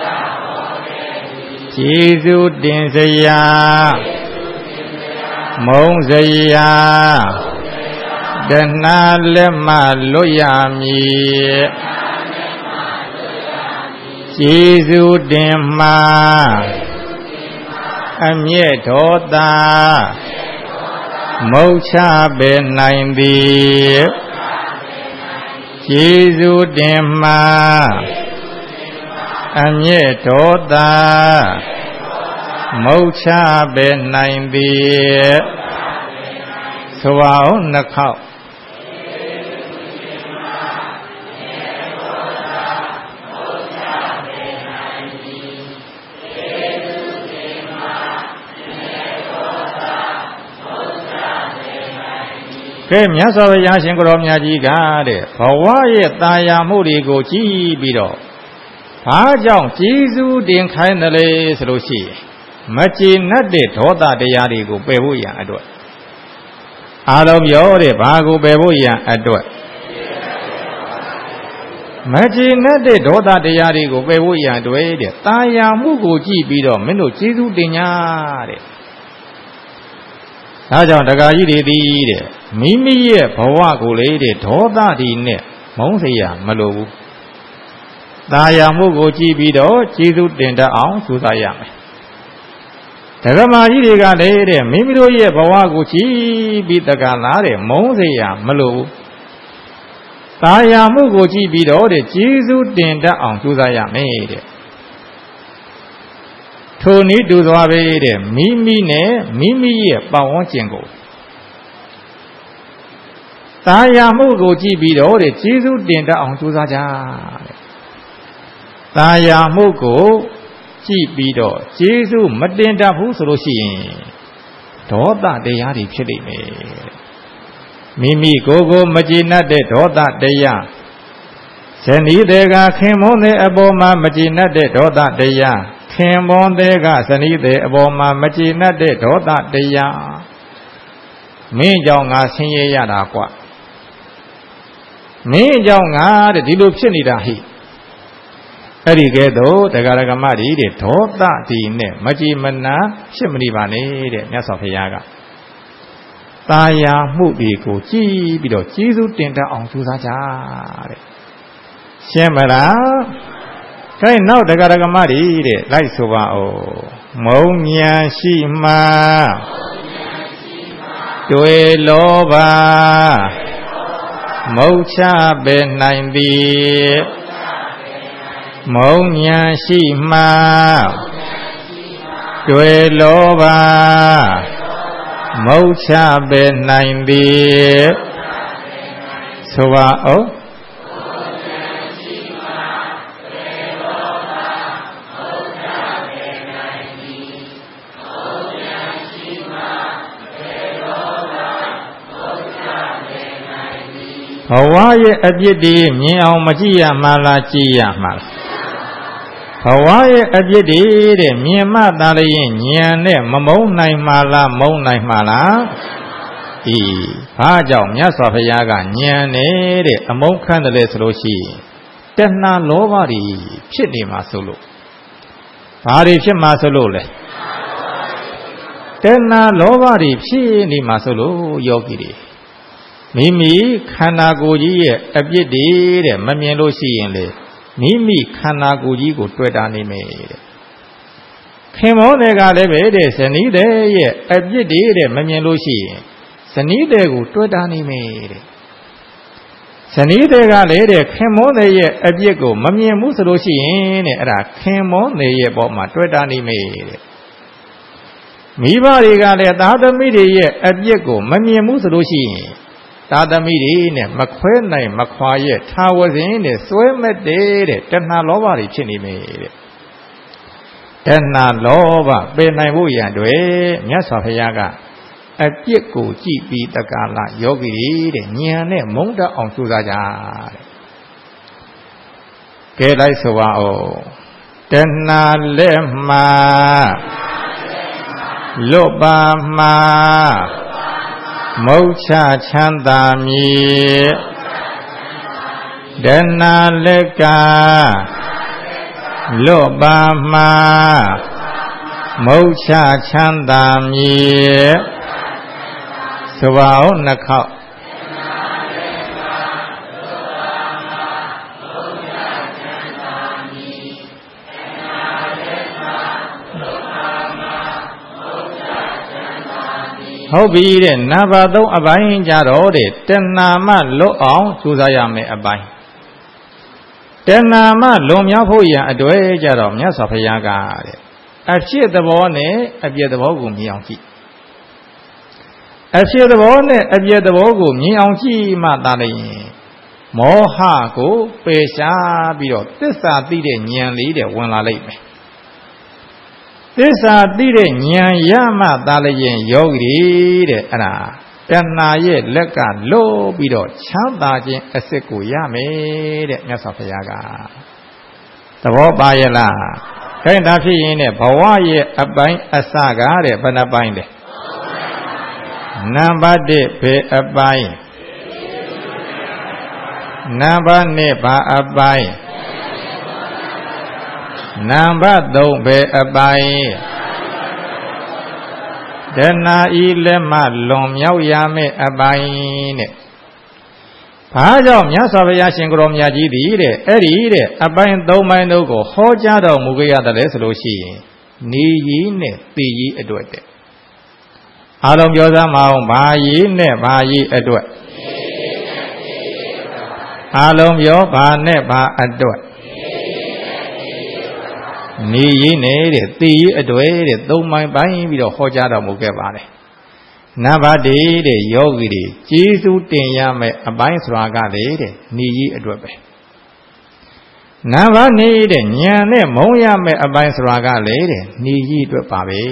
Jisu Dinsaya Monsaya Dana Lema Loyami Jisu Dimma Amye Dota Mocha Ben 90 Jisu Dimma Amye Dota Mocha Ben 90 Swao Nakau Myasavaya Shinkaramyaji Gade, Hawaii Taya Murigo Chi Bido, Pajang Jisu Din Kainale Solusi, Machi Nade Tota de Yarigo Bebuya Adwa. Alom Yore Bago Bebuya Adwa. Machi Nade Tota de Yarigo Bebuya Adwa, Taya Mugo Chi Bido, Menu Jisu Dinyare. Sajang Dagaji de Mimi Pawago lady, Toda Dine, Monsia, Malo. Daya Mugo Chibido, Chisu Denda on Susayam. Tagamaji lady, Mimido ye Pawago Chibi the Ganare, Monsia, Malo. Daya Mugo Chibido, the Chisu Denda on Susayam. Tony do the Mimi ye Pawachengo. Taya Mugo Chibido, the Jisu Dinda on Susaja. Taya Mugo Chibido, Jisu Madinda Husroshi. Tota de Yari Chili. Mimi Gogo Majina de Tota de Ya. Seni dega Kimone Aboma Majina de Tota de Ya. Kimon dega Seni de Aboma Majina de Tota de Ya. Minjonga Sinye Yadaqua. Minjonga the Dilupsini Dahi. Erigedo, the Garagamadi, the Tota Dine, Majimana, Shimribane, the Nasafayaga. Taya Mubigo, Chi, Bido, Jisu Tinta on Susaja. Shemara, Kai now the Garagamadi, the Laisova, Monia Shima, Duelova. Mocha Ben 90 Monya Shima Duelova Mocha Ben 90 Soa Hawaii Abidi, Miao Magia Malagia Mal. Hawaii Abidi, Mima Dari, Niane, Mamonai Mala, Monai Mala. Pajong Yasafayaga, Niane, Among Candles Roshi. Tena Lovari, Chitty Masulu. Pari Chimasulule. Tena Lovari, Chini Masulu, Yogiri. Mimi Kanagoji a bit dear, Mamelo Sienle. Mimi Kanagoji go Twitter made. Came on the Galevede, Sanide, a bit dear, Mamelo Sien. Sanide go Twitter made. Sanide Galede came on the year a bit go, Mammy Musolo Sien, came on the year about my Twitter made. Miba Gale, the other media a bit go, Mammy Musolo Sien. သာသမီတွေနဲ့မခွဲနိုင်မခွာရဲ့ထာဝစဉ်နဲ့စွဲမဲ့တဲ့တဏှာလောဘတွေဖြစ်နေမယ်တဲ့တဏှာလောဘပယ်နိုင်ဖို့ရန်အတွက်မြတ်စွာဘုရားကအပြစ်ကိုကြည့်ပြီးတက္ကလာယောဂီတဲ့ဉာဏ်နဲ့မုန်းတတ်အောင်ကြိုးစားကြတဲ့ကဲလိုက်ဆိုပါဦးတဏှာလက်မှာလွတ်ပါမှာမုတ်ချချမ်းသာမည်တဏှာလက်ကလွတ်ပါမှာမုတ်ချချမ်းသာမည်ဆိုပါဦးနှစ်ခေါက်ဟုတ်ပြီတဲ့နံပါတ်3အပိုင်းကြတော့တဲ့တဏှာမှလွတ်အောင်ကြိုးစားရမယ်အပိုင်းတဏှာမှလွန်မြောက်ဖို့ရန်အတွက်ကြတော့မြတ်စွာဘုရားကတဲ့အဖြစ်သဘောနဲ့အပြည့်သဘောကိုမြင်အောင်ကြည့်အဖြစ်သဘောနဲ့အပြည့်သဘောကိုမြင်အောင်ကြည့်မှသာလျှင်မောဟကိုပယ်ရှားပြီးတော့သစ္စာသိတဲ့ဉာဏ်လေးတဲ့ဝင်လာလိမ့်မယ်သစ္စာသိတဲ့ဉာဏ်ရမှသာလျှင်ယောဂီတဲ့အဲ့ဒါတဏှာရဲ့လက်ကလွတ်ပြီးတော့ချမ်းသာခြင်းအစစ်ကိုရမယ်တဲ့မြတ်စွာဘုရားကသဘောပါရဲ့လားခိုင်းတာဖြစ်ရင်တဲ့ဘဝရဲ့အပိုင်းအစကားတဲ့ဘယ်နှပိုင်းလဲနံပါတ်1ဘယ်အပိုင်းနံပါတ်2ဘာအပိုင်းနံပါတ်3ဘယ်အပိုင်းတဏှာဤလက်မှလွန်မြောက်ရမယ့်အပိုင်းတဲ့ဘာကြောင့်မြတ်စွာဘုရားရှင်ကိုရောမြတ်ကြီးသည်တဲ့အဲ့ဒီတဲ့အပိုင်း3ပိုင်းတို့ကိုဟောကြားတော်မူခဲ့ရတယ်လဲဆိုလို့ရှိရင်နေကြီးနဲ့သိကြီးအတွက်တဲ့အားလုံးပြောစမ်းမအောင်ဘာကြီးနဲ့ဘာကြီးအတွက်အားလုံးပြောဘာနဲ့ဘာအတွက်နေကြီးနဲ့တဲ့သိကြီးအတွက်တဲ့3ပိုင်းပိုင်းပြီးတော့ဟောကြားတော်မူခဲ့ပါတယ်နံပါတ်1တဲ့ယောဂီတွေကျေးဇူးတင်ရမယ်အပိုင်းဆိုတာကလေတဲ့နေကြီးအတွက်ပဲနံပါတ်2တဲ့ဉာဏ်နဲ့မုံရမယ်အပိုင်းဆိုတာကလေတဲ့နေကြီးအတွက်ပါပဲ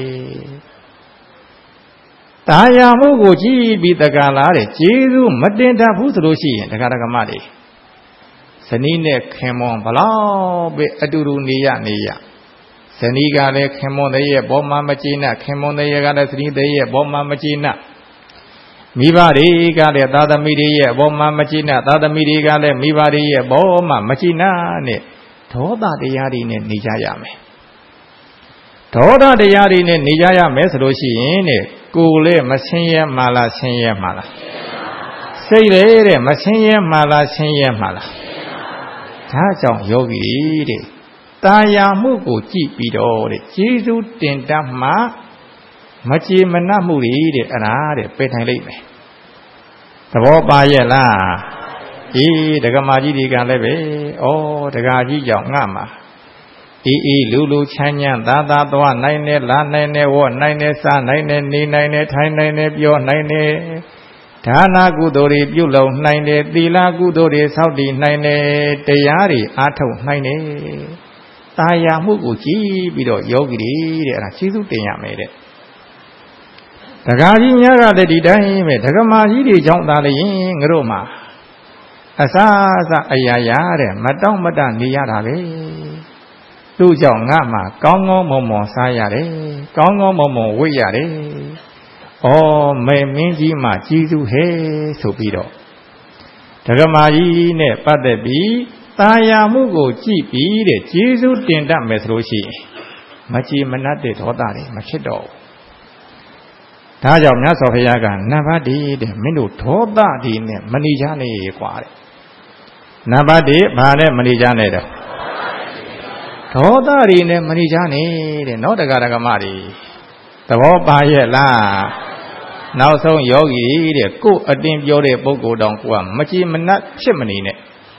တာယာမှုကိုကြည့်ပြီးတက္ကလာတဲ့ကျေးဇူးမတင်တတ်ဘူးဆိုလို့ရှိရင်ဒကာဒကမတွေဇနီးနဲ့ခင်မွန်ဘလောက်ပဲအတူတူနေရဇနီးကလည်းခင်မွန်တဲ့ရဲ့ဘောမှမကြည်နပ်ခင်မွန်တဲ့ရဲ့ကလည်းဇနီးတဲ့ရဲ့ဘောမှမကြည်နပ်မိဘတွေကလည်းသာသမီတွေရဲ့ဘောမှမကြည်နပ်သာသမီတွေကလည်းမိဘတွေရဲ့ဘောမှမကြည်နပ်နဲ့ဒေါသတရားတွေနဲ့နေကြရမယ်ဒေါသတရားတွေနဲ့နေကြရမယ်ဆိုလို့ရှိရင်တဲ့ကိုယ်လည်းမဆင်းရဲမှလားဆင်းရဲမှလားစိတ်လည်းတဲ့မဆင်းရဲမှလားဆင်းရဲမှလားဒါကြောင့်ယောဂီတဲ့တာယာမှုကိုကြည့်ပြီးတော့တဲ့ကျေးဇူးတင်တတ်မှမကြေမနပ်မှုတွေတဲ့အဲ့ဒါတဲ့ပယ်ထိုင်လိုက်မယ်သဘောပါရဲ့လားအေးဒကမာကြီးတွေကလည်းပဲဩဒကာကြီးကြောင့်ငါမှာအေးလူချမ်းချမ်းသာသာသွားနိုင်တယ်လာနိုင်တယ်ဝေါ်နိုင်တယ်စားနိုင်တယ်နေနိုင်တယ်ထိုင်နိုင်တယ်ပြောနိုင်တယ်ဒါနာကုသိုလ်တွေပြုလုပ်နိုင်တယ်သီလကုသိုလ်တွေစောင့်တည်နိုင်တယ်တရားတွေအားထုတ်နိုင်တယ်တာယာမှုကိုကြည့်ပြီးတော့ယောဂီတွေတဲ့အဲ့ဒါကျေးဇူးတင်ရမယ်တဲ့ဒကာကြီးများကလည်းဒီတိုင်းပဲဒကမာကြီးတွေကြောင့်သာလျှင်ငါတို့မှာအစားအစာအရာရာတဲ့မတောင့်မတနေရတာပဲသူ့ကြောင့်ငါမှာကောင်းကောင်းမွန်မွန်စားရတယ်ကောင်းကောင်းမွန်မွန်ဝတ်ရတယ်မေမင်းကြီးမှကျေးဇူးဟဲ့ဆိုပြီးတော့ဒကမာကြီးနဲ့ပတ်သက်ပြီးတာယာမှုကိုကြည့်ပြီးတဲ့ကျေးဇူးတင်တတ်မယ်ဆိုလို့ရှိရင်မကြေမနပ်တဲ့ဒေါသတွေမဖြစ်တော့ဘူးဒါကြောင့်မြတ်စွာဘုရားကနံပါတ်1တဲ့မင်းတို့ဒေါသတွေနဲ့မနေကြနဲ့ကွာတဲ့နံပါတ်1ဘာနဲ့မနေကြနဲ့တော့ဒေါသတွေနဲ့မနေကြနဲ့တဲ့နော်တက္ကရာကမတွေသဘောပါရဲ့လားနောက်ဆုံးယောဂီတဲ့ကိုယ်အတင်းပြောတဲ့ပုဂ္ဂိုလ်တောင်ကိုယ်ကမကြေမနပ်ဖြစ်မနေနဲ့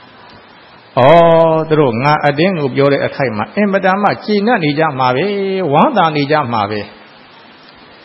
သူတို့ငါအတင်းကိုပြောတဲ့အခိုက်မှာအင်မတန်မှကျေနပ်နေကြမှာပဲဝမ်းသာနေကြမှာပဲ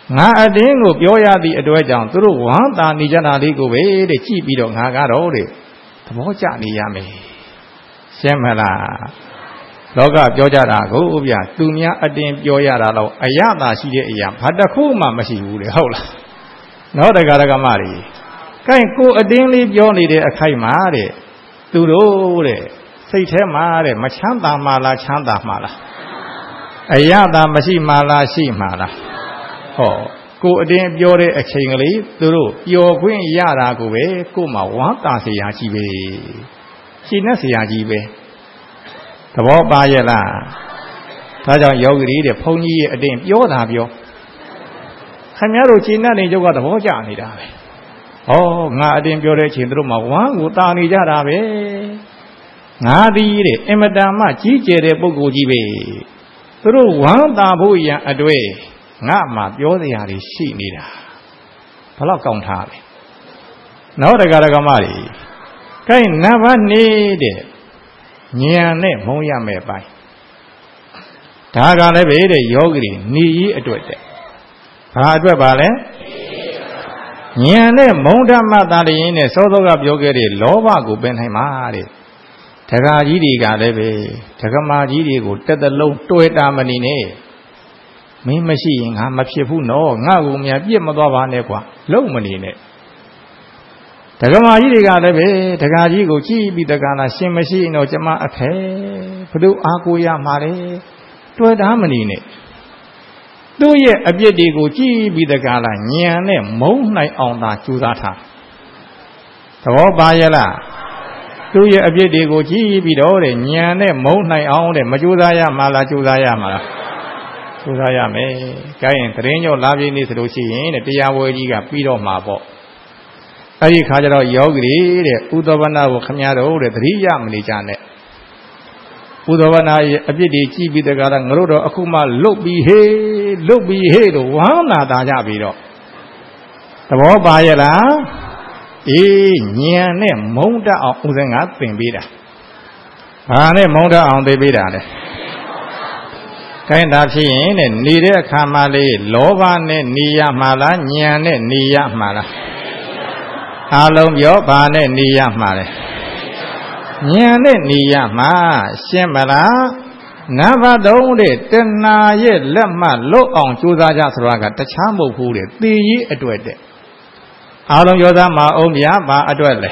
ငါအတင်းကိုပြောရသည့်အတွက်ကြောင့်သူတို့ဝမ်းသာနေကြတာလေးကိုပဲတဲ့ကြည့်ပြီးတော့ငါကတော့တဲ့သဘောကျနေရမယ်ရှင်းမလားလောကပြောကြတာကိုဗျာသူများအတင်းပြောရတာတော့အရသာရှိတဲ့အရာဘာတစ်ခုမှမရှိဘူးလေဟုတ်လားနော်တရားဓမ္မတွေကိုင်ကိုအတင်းလေးပြောနေတဲ့အခိုက်မှာတဲ့သူတို့တဲ့စိတ်ထဲမှာတဲ့မချမ်းသာမှလားချမ်းသာမှလားအရသာမရှိမှလားရှိမှလားဟောကိုအတင်းပြောတဲ့အချိန်ကလေးသူတို့ပျော်ခွင့်ရတာကိုပဲကို့မှာဝမ်းသာเสียကြီးပဲရှင်းနဲ့เสียကြီးပဲသဘောပါရဲ့လားဒါကြောင့်ယောဂီတွေဘုန်းကြီးရဲ့အတင်းပြောတာပြောခင်ဗျားတို့ရှင်းနဲ့နေကြကသဘောကျနေတာပဲဟောငါအတင်းပြောတဲ့အချိန်သူတို့မှာဝမ်းကိုတာနေကြတာပဲငါဒီတဲ့အင်မတန်မှကြီးကျယ်တဲ့ပုဂ္ဂိုလ်ကြီးပဲသူတို့ဝမ်းသာဖို့ရန်အတွေ့ငါမှပြောစရာတွေရှိနေတာဘလောက်ကောင်းထားလဲနောက်တရားဓမ္မတွေကိုင်နံပါတ်နေတဲ့ဉာဏ်နဲ့မုံရမယ်ပိုင်းဒါကလည်းပဲတဲ့ယောဂီတွေနေကြီးအတွက်တဲ့ဘာအတွက်ပါလဲဉာဏ်နဲ့မုံဓမ္မသာလျင်နဲ့စောစောကပြောခဲ့တဲ့လောဘကိုပင်နိုင်မှာတဲ့ဒကာကြီးတွေကလည်းပဲဒကမာကြီးတွေကိုတက်တလုံးတွေ့တာမနေနဲ့မင်းမရှိရင်ငါမဖြစ်ဘူးနော်ငါ့ကိုများပြစ်မသွားပါနဲ့ကွာလုံမနေနဲ့ဒကမာကြီးတွေကလည်းပဲဒကာကြီးကိုကြည့်ပြီးဒကာလားရှင်မရှိရင်တော့ကျမအဖေဘု து အားကိုရမှာလေတွေ့တာမနေနဲ့သူ့ရဲ့အပြစ်တွေကိုကြည့်ပြီးဒကာလားညံနဲ့မုံနိုင်အောင်သာကြိုးစားထားသဘောပါရဲ့လားသူ့ရဲ့အပြစ်တွေကိုကြည့်ပြီးတော့တဲ့ညံနဲ့မုံနိုင်အောင်တဲ့မကြိုးစားရမှာလားကြိုးစားရမှာလားကြိုးစားရမယ်။ဒါရင်သတင်းကြောင့်လာပြင်းနေဆိုလို့ရှိရင်တဲ့တရားဝဲကြီးကပြီးတော့မှာပေါ့။အဲဒီခါကျတော့ယောဂီတဲ့ဥဒ္ဒဝနာကိုခမရတော့တဲ့သတိရမနေကြနဲ့။ဥဒ္ဒဝနာရဲ့အပြစ်တွေကြည့်ပြီးတကားငါတို့တော့အခုမှလုတ်ပြီးဟေးလို့ဝမ်းသာတာကြပြီးတော့သဘောပါရဲ့လား။အေးဉာဏ်နဲ့မုံတတ်အောင်ဦးစင်ကသင်ပေးတာ။ဘာနဲ့မုံတတ်အောင်သင်ပေးတာလဲ။ခိုင်းတာဖြစ်ရင်တဲ့နေတဲ့အခါမှလေးလောဘနဲ့နေရမှာလားဉာဏ်နဲ့နေရမှာလားအားလုံးပြောဘာနဲ့နေရမှာလဲဉာဏ်နဲ့နေရမှာရှင်းမလားနံပါတ်3တဲ့တဏှာရဲ့လက်မှလွတ်အောင်ကြိုးစားကြဆိုတာကတခြားမဟုတ်ဘူးတဲ့သိရေးအတွက်တဲ့အားလုံးပြောသားမှာအောင်ဗျာဘာအတွက်လဲ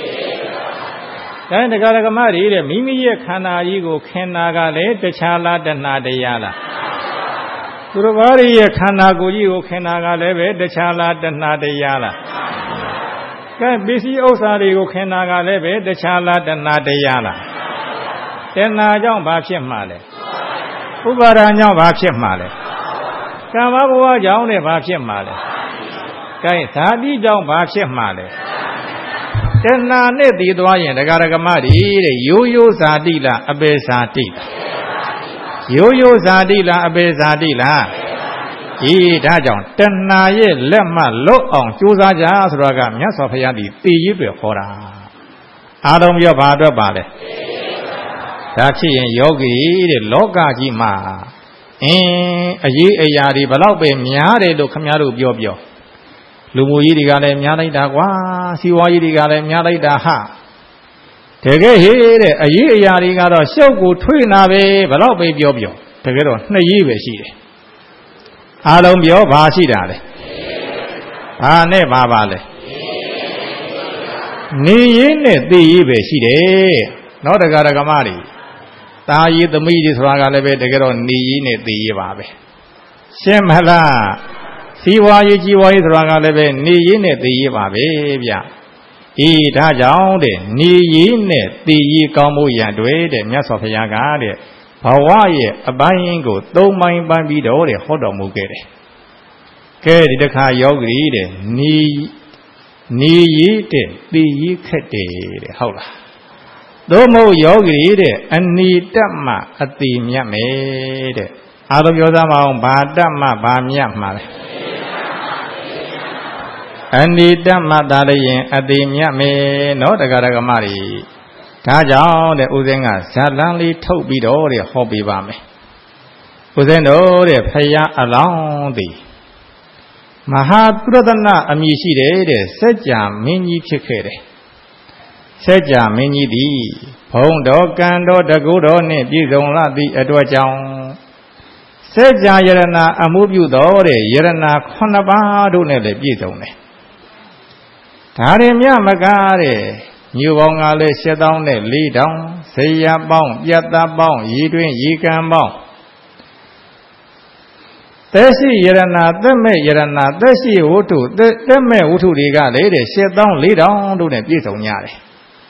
ဒါနဲ့တရားဓမ္မတွေတဲ့မိမိရဲ့ခန္ဓာကြီးကိုခင်တာကလည်းတခြားလားတဏှာတရားလားသူတို့ဘာရဲ့ခန္ဓာကိုယ်ကြီးကိုခင်တာကလည်းပဲတခြားလားတဏှာတရားလားကဲပစ္စည်းဥစ္စာတွေကိုခင်တာကလည်းပဲတခြားလားတဏှာတရားလားတဏှာကြောင့်ဘာဖြစ်မှာလဲဥပါဒာကြောင့်ဘာဖြစ်မှာလဲကာမဘဝကြောင့်လည်းဘာဖြစ်မှာလဲကဲဇာတိကြောင့်ဘာဖြစ်မှာလဲတဏှာနဲ့တည်သွားရင်ဒကာဒကမတွေတဲ့ရိုးရိုးဇာတိလားအပေဇာတိရိုးရိုးဇာတိလားအပေဇာတိလားဒါကြောင့်တဏှာရဲ့လက်မှလွတ်အောင်ကြိုးစားကြဆိုတာကမြတ်စွာဘုရားဒီသိရေးတွေခေါ်တာအားလုံးပြောဘာအတွက်ပါလဲဒါဖြစ်ရင်ယောဂီတဲ့လောကကြီးမှာအရေးအရာတွေဘလောက်ပဲများတယ်လို့ခမည်းတော်ပြောလူမှုကြီးတွေကလည်းများလိုက်တာကွာစီးပွားရေးတွေကလည်းများလိုက်တာဟာတကယ်ဟေးတဲ့အရေးအရာတွေကတော့ရှုပ်ကိုထွေးနာပဲဘလောက်ပဲပြောတကယ်တော့နှစ်ရေးပဲရှိတယ်အားလုံးပြောဘာရှိတာလဲဘာနဲ့ဘာပါလဲနေရေးနဲ့သိရေးပဲရှိတယ်နော်တရားဓမ္မတွေတာရေးသမီးတွေဆိုတာကလည်းပဲတကယ်တော့နေရေးနဲ့သိရေးပါပဲရှင်းမလားစီဝါရေးကြီးဝါရေးဆိုတာကလည်းပဲနေရေးနဲ့သိရေးပါပဲဗျဒါကြောင့်တဲ့နေရေးနဲ့သိရေးကောင်းမှုရန်တွေတဲ့မြတ်စွာဘုရားကတဲ့ဘဝရဲ့အပိုင်းကို၃ပိုင်းပန်းပြီးတော့တဲ့ဟောတော်မူခဲ့တယ်ကဲဒီတစ်ခါယောဂီတဲ့နေရေးတဲ့သိရေးခက်တယ်တဲ့ဟုတ်လားသို့မဟုတ်ယောဂီတဲ့အနိတ္တမအတိမြတ်မယ်တဲ့အားလုံးပြောသားမအောင်ဘာတ္တမဘာမြတ်မှာလဲအနိတ္တမသာလျင်အတိမြတ်မယ်နော်တရားဓမ္မတွေဒါကြောင့်တဲ့ဥစဉ်ကဇာလန်းလေးထုတ်ပြီးတော့တဲ့ဟောပေးပါမယ်ဥစဉ်တို့တဲ့ဖယားအလောင်းသည်မဟာသုရဒနာအမည်ရှိတဲ့စัจ जा မင်းကြီးဖြစ်ခဲ့တယ်စัจ जा မင်းကြီးသည်ဘုံတော်ကံတော်တကုတော်နှင့်ပြည့်စုံလာသည့်အတွက်ကြောင့်စัจ जा ယရဏအမှုပြုတော်တဲ့ယရဏ9ပါးတို့နဲ့လည်းပြည့်စုံတယ်ဒါရင်မြမကားတဲ့ညူပေါင်းကလည်း7,400ဇေယပေါင်းပြတ်သားပေါင်းရေတွင်ရေကံပေါင်းသက်ရှိယရဏသက်မဲ့ယရဏသက်ရှိဝတ္ထုသက်မဲ့ဝတ္ထုတွေကလည်းတဲ့7,400တို့နဲ့ပြည့်စုံကြတယ်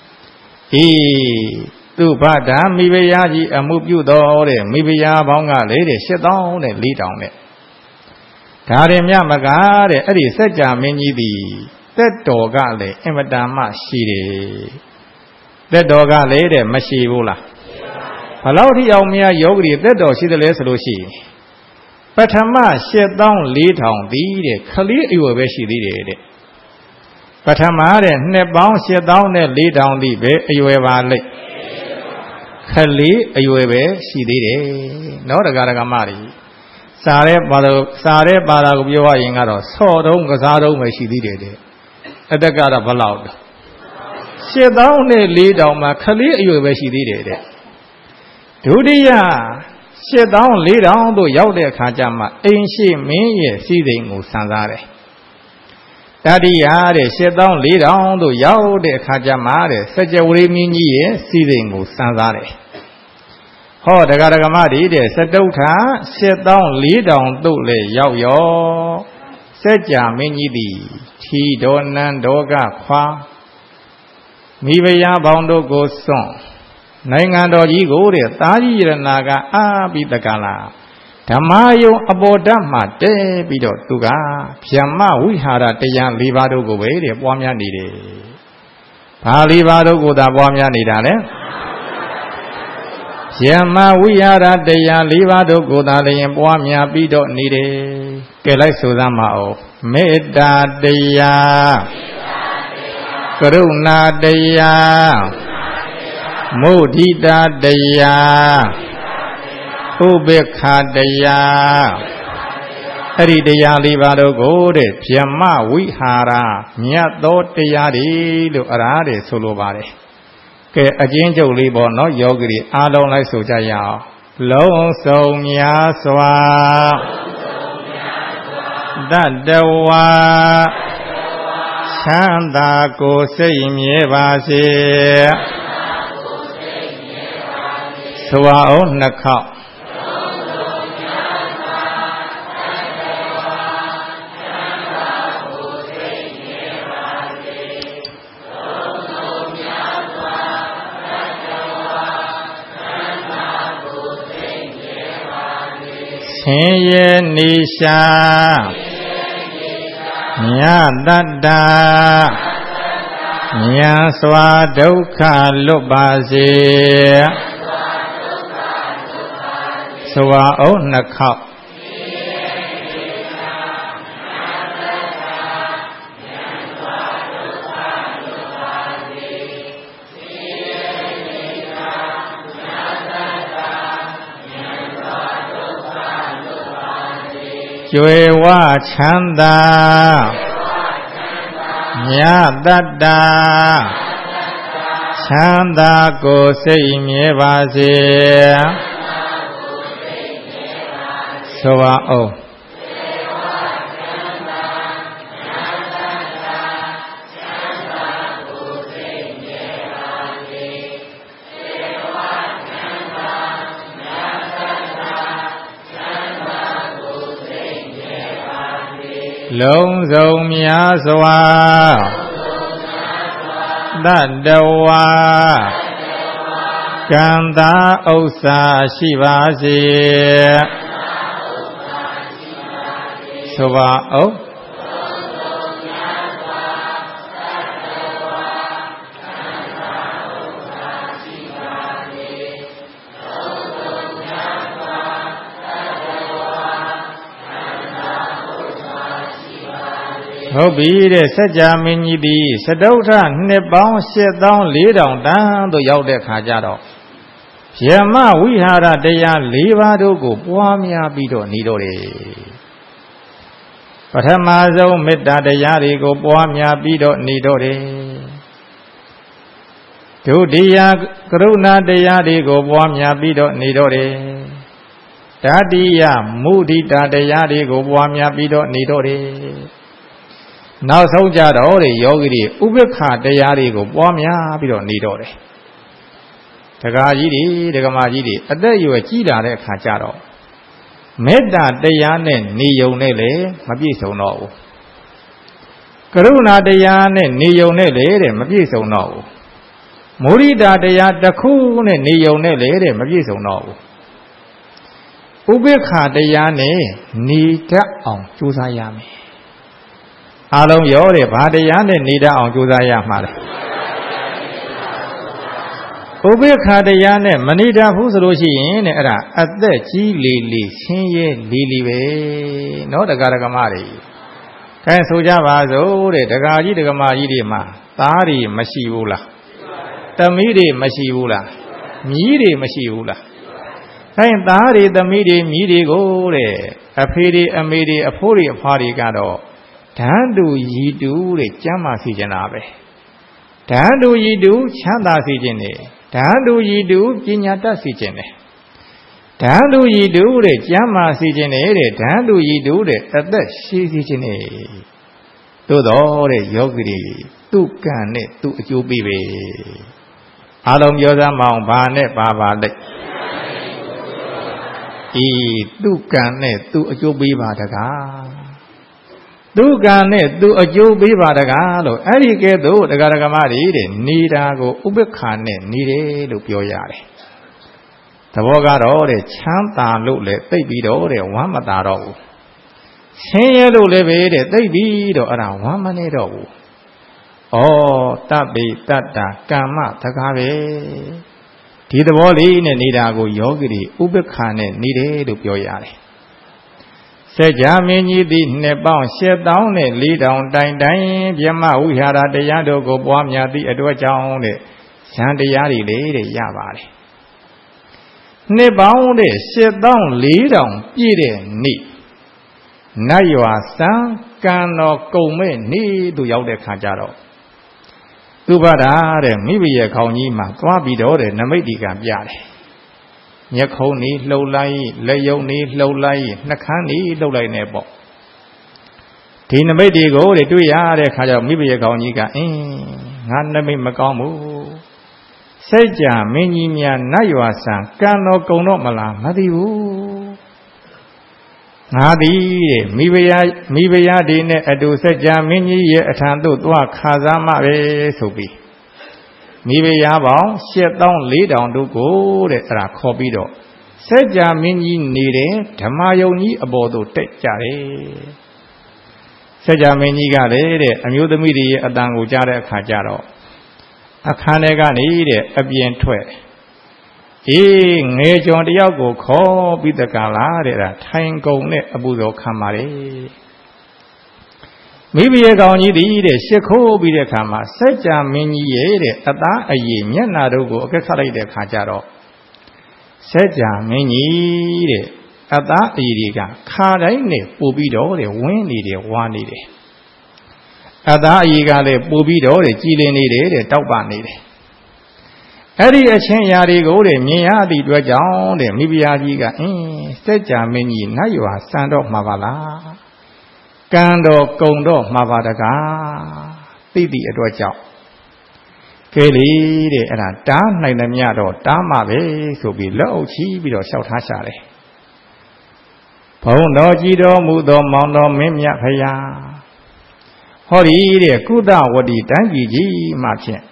သူဘဒံမိဖုရားကြီးအမှုပြုတော်တဲ့မိဖုရားပေါင်းကလည်းတဲ့7,400နဲ့ဒါရင်မြမကားတဲ့အဲ့ဒီစัจ जा မင်းကြီးသည်သက်တော်ကလည်းအင်မတန်မှရှိတယ်သက်တော်ကလည်းတဲ့မရှိဘူးလားဘလောက်ထိအောင်များယောဂီသက်တော်ရှိတယ်လဲဆိုလို့ရှိရင်ပထမ7,400သည်တဲ့ခလေးအရွယ်ပဲရှိသေးတယ်တဲ့ပထမတဲ့နှစ်ပေါင်း7,400သည်ပဲအရွယ်ပါလိမ့်ခလေးအရွယ်ပဲရှိသေးတယ်နော်ဒကာဒကာမတွေစားတဲ့ပါတာကိုပြောရရင်ကတော့ဆော့တုံးကစားတုံးပဲရှိသေးတယ်တဲ့အတက်ကတော့ဘလောက်7,400မှာခလေးအရွယ်ပဲရှိသေးတယ်တဲ့ဒုတိယ7,400တို့ရောက်တဲ့အခါကျမှအိမ်ရှိမင်းရဲ့စည်းစိမ်ကိုစံစားတယ်တတိယတဲ့7,400တို့ရောက်တဲ့အခါကျမှတဲ့စัจ जवरे မင်းကြီးရဲ့စည်းစိမ်ကိုစံစားတယ်ဟောဒကာဒကာမတွေတဲ့စတုထ7,400တို့လည်းရောက်ရောစัจ जा မင်းကြီးသည်ထီတော်နန်းတော်ကခွာမိဖုရားပေါင်းတို့ကိုစွန့်နိုင်ငံတော်ကြီးကိုတဲ့သားကြီးရတနာကအားပြီးတကလားဓမ္မယုံအပေါ်ဓာတ်မှတဲပြီးတော့သူကဗျမ္မဝိဟာရတရား၄ပါးတို့ကိုပဲတဲ့ပွားများနေတယ်။ဘာ၄ပါးတို့ကိုသာပွားများနေတာလဲ။ဗျမ္မဝိဟာရတရား၄ပါးတို့ကိုသာလည်းပွားများပြီးတော့နေတယ်။ကဲလိုက်ဆိုသမ်းပါဦး။မေတ္တာတရားကရုဏာတရားမုဒိတာတရားဥပေက္ခတရားအဲ့ဒီတရား၄ပါးတို့ကိုတဲ့ဗျမ္မဝိဟာရမြတ်သောတရားတွေလို့အရာတွေဆိုလိုပါတယ်ကဲအချင်းချုပ်လေးပေါ့နော်ယောဂီတွေအားလုံးလိုက်ဆိုကြရအောင်လုံးစုံများစွာတတ္တဝါချမ်းသာကိုစိတ်မြဲပါစေဆိုအောင်နှစ်ခေါက်ဆင်းရဲနေရှာမြတ်တတ္တာဉာဏ်စွာဒုက္ခလွတ်ပါစေဆိုအောင်နှစ်ခေါက်ကျွယ်ဝချမ်းသာမြတ်တတ္တာချမ်းသာကိုစိတ်မြဲပါစေဆိုပါအောင်လုံးစုံများစွာတတ္တဝါကံသာဥစ္စာရှိပါစေဆိုပါအောင်ဟုတ်ပြီတဲ့စัจ जा မင်းကြီးသည်စတုထနှစ်ပေါင်း7,400တန်းသို့ရောက်တဲ့ခါကျတော့ဗျမ္မဝိဟာရတရား၄ပါးတို့ကိုပွားများပြီးတော့နေတော့တယ်ပထမဆုံးမေတ္တာတရားတွေကိုပွားများပြီးတော့နေတော့တယ်ဒုတိယကရုဏာတရားတွေကိုပွားများပြီးတော့နေတော့တယ်တတိယမုဒိတာတရားတွေကိုပွားများပြီးတော့နေတော့တယ်နောက်ဆုံးကြတော့တဲ့ယောဂီတွေဥပေက္ခတရားတွေကိုပွားများပြီးတော့နေတော့တယ်ဒကာကြီးတွေဒကမာကြီးတွေအသက်အရွယ်ကြီးလာတဲ့အခါကျတော့မေတ္တာတရားနဲ့နေုံနဲ့လေမပြည့်စုံတော့ဘူးကရုဏာတရားနဲ့နေုံနဲ့လေတဲ့မပြည့်စုံတော့ဘူးမုဒိတာတရားတစ်ခုနဲ့နေုံနဲ့လေတဲ့မပြည့်စုံတော့ဘူးဥပေက္ခတရားနဲ့နေတတ်အောင်ကြိုးစားရမယ်အားလုံးရောတဲ့ဘာတရားနဲ့နေတတ်အောင်ကြိုးစားရမှာလဲဥပေက္ခတရားနဲ့မနေတတ်ဘူးဆိုလို့ရှိရင်တဲ့အဲ့ဒါအသက်ကြီးလေလေဆင်းရဲလေလေပဲเนาะဒကာဒကမတွေအဲဆိုကြပါစို့တဲ့ဒကာကြီးဒကမကြီးတွေမှာသားတွေမရှိဘူးလားသမီးတွေမရှိဘူးလားမြီးတွေမရှိဘူးလားအဲသားတွေသမီးတွေမြီးတွေကိုတဲ့အဖေတွေအမေတွေအဖိုးတွေအဖွားတွေကတော့ဓာန်တူရည်တူတဲ့ကျမ်းမာစီခြင်းတာပဲဓာန်တူရည်တူချမ်းသာစီခြင်းနေဓာန်တူရည်တူပညာတတ်စီခြင်းနေဓာန်တူရည်တူတဲ့ကျမ်းမာစီခြင်းနေတဲ့ဓာန်တူရည်တူတဲ့အသက်ရှိစီခြင်းနေသို့တော်တဲ့ယောဂီတွေသူ့ကံနဲ့သူ့အကျိုးပေးပဲအားလုံးပြောစမ်းမအောင်ဘာနဲ့ပါပါလဲသူ့ကံနဲ့သူ့အကျိုးပေးပါတကားသူ့ကံနဲ့သူ့အကျိုးပေးပါတကားလို့အဲ့ဒီကဲ့သို့ဒကာဒကမတွေတဲ့နေတာကိုဥပေက္ခနဲ့နေတယ်လို့ပြောရတယ်သဘောကတော့တဲ့ချမ်းသာလို့လည်းသိပြီးတော့တဲ့ဝမ်းမသာတော့ဘူးဆင်းရဲလို့လည်းပဲတဲ့သိပြီးတော့အဲ့ဒါဝမ်းမနေတော့ဘူးဩတပ္ပိတတ္တာကမ္မတကားပဲဒီသဘောလေးနဲ့နေတာကိုယောဂီတွေဥပေက္ခနဲ့နေတယ်လို့ပြောရတယ်စัจ जा မင်းကြီးသည်နှစ်ပေါင်း8000နဲ့4000တိုင်တိုင်ဗြဟ္မဝိဟာရတရားတို့ကိုပွားများသည့်အတွက်ကြောင့်တဲ့ဉာဏ်တရားတွေလေတဲ့ရပါတယ်နှစ်ပေါင်းတဲ့8000 4000ပြည့်တဲ့နေ့နတ်ရွာစံကံတော်ကုံမဲ့နေ့တို့ရောက်တဲ့ခါကျတော့သူဘာသာတဲ့မိဘရဲ့ခေါင်းကြီးမှာသွားပြီးတော့တဲ့နမိတ်ဒီကံပြတယ်မျက်ခုံးနေလှုပ်လိုက်လက်ယုံနေလှုပ်လိုက်နှကန်းနေလှုပ်လိုက်နေပေါ့ဒီနမိတ်တွေကိုတွေ့ရတဲ့ခါကျတော့မိဘရဲ့ခေါင်းကြီးကငါနမိတ်မကောင်းဘူးစိတ်ကြမင်းကြီးများနတ်ရွာဆံကံတော်ကုံတော့မလားမသိဘူးငါသည်တဲ့မိဖုရားဒီနဲ့အတူစัจ जा မင်းကြီးရဲ့အထံသို့သွားခါစားမှပဲဆိုပြီးမိဖုရားပေါင်း7000 4000တို့ကိုတဲ့အဲ့ဒါခေါ်ပြီးတော့စัจ जा မင်းကြီးနေတဲ့ဓမ္မယုံကြီးအပေါ်သို့တက်ကြတယ်စัจ जा မင်းကြီးကလည်းတဲ့အမျိုးသမီးတွေရဲ့အတန်ကိုကြားတဲ့အခါကျတော့အခန်းထဲကနေတဲ့အပြင်ထွက်ငယ်ကျော်တယောက်ကိုခေါ်ပြီးတကလားတဲ့ဒါထိုင်ကုန်နဲ့အပူဇော်ခံပါလေမိဘရဲ့ကောင်ကြီးသည်တဲ့ရှ िख ိုးပြီးတဲ့အခါမှာစัจ जा မင်းကြီးရဲ့တဲ့အသားအရည်မျက်နာတို့ကိုအကက်ခတ်လိုက်တဲ့အခါကျတော့စัจ जा မင်းကြီးတဲ့အသားအရည်တွေကခါတိုင်းနဲ့ပို့ပြီးတော့တဲ့ဝင်းနေတယ်ဝါနေတယ်အသားအရည်ကလည်းပို့ပြီးတော့တဲ့ကြည်လင်နေတယ်တဲ့တောက်ပနေတယ်အဲ့ဒီအချင်းရာတွေကိုတဲ့မြင်ရသည့်အတွက်ကြောင့်တဲ့မိဖုရားကြီးကစัจ जा မင်းကြီးနတ်ရွာစံတော့မှာပါလားကံတော်ကုံတော့မှာပါတကားသိသည့်အတွက်ကြောင့်ကဲလေတဲ့အဲ့ဒါတားနိုင်တယ်မြတော့တားမှာပဲဆိုပြီးလက်အုပ်ချီးပြီးတော့လျှောက်ထားရှာတယ်ဘုံတော်ကြည်တော်မူသောမောင်တော်မင်းမြတ်ဖရာဟောဒီတဲ့ကုသဝတီတန်းကြီးကြီးမှဖြင့်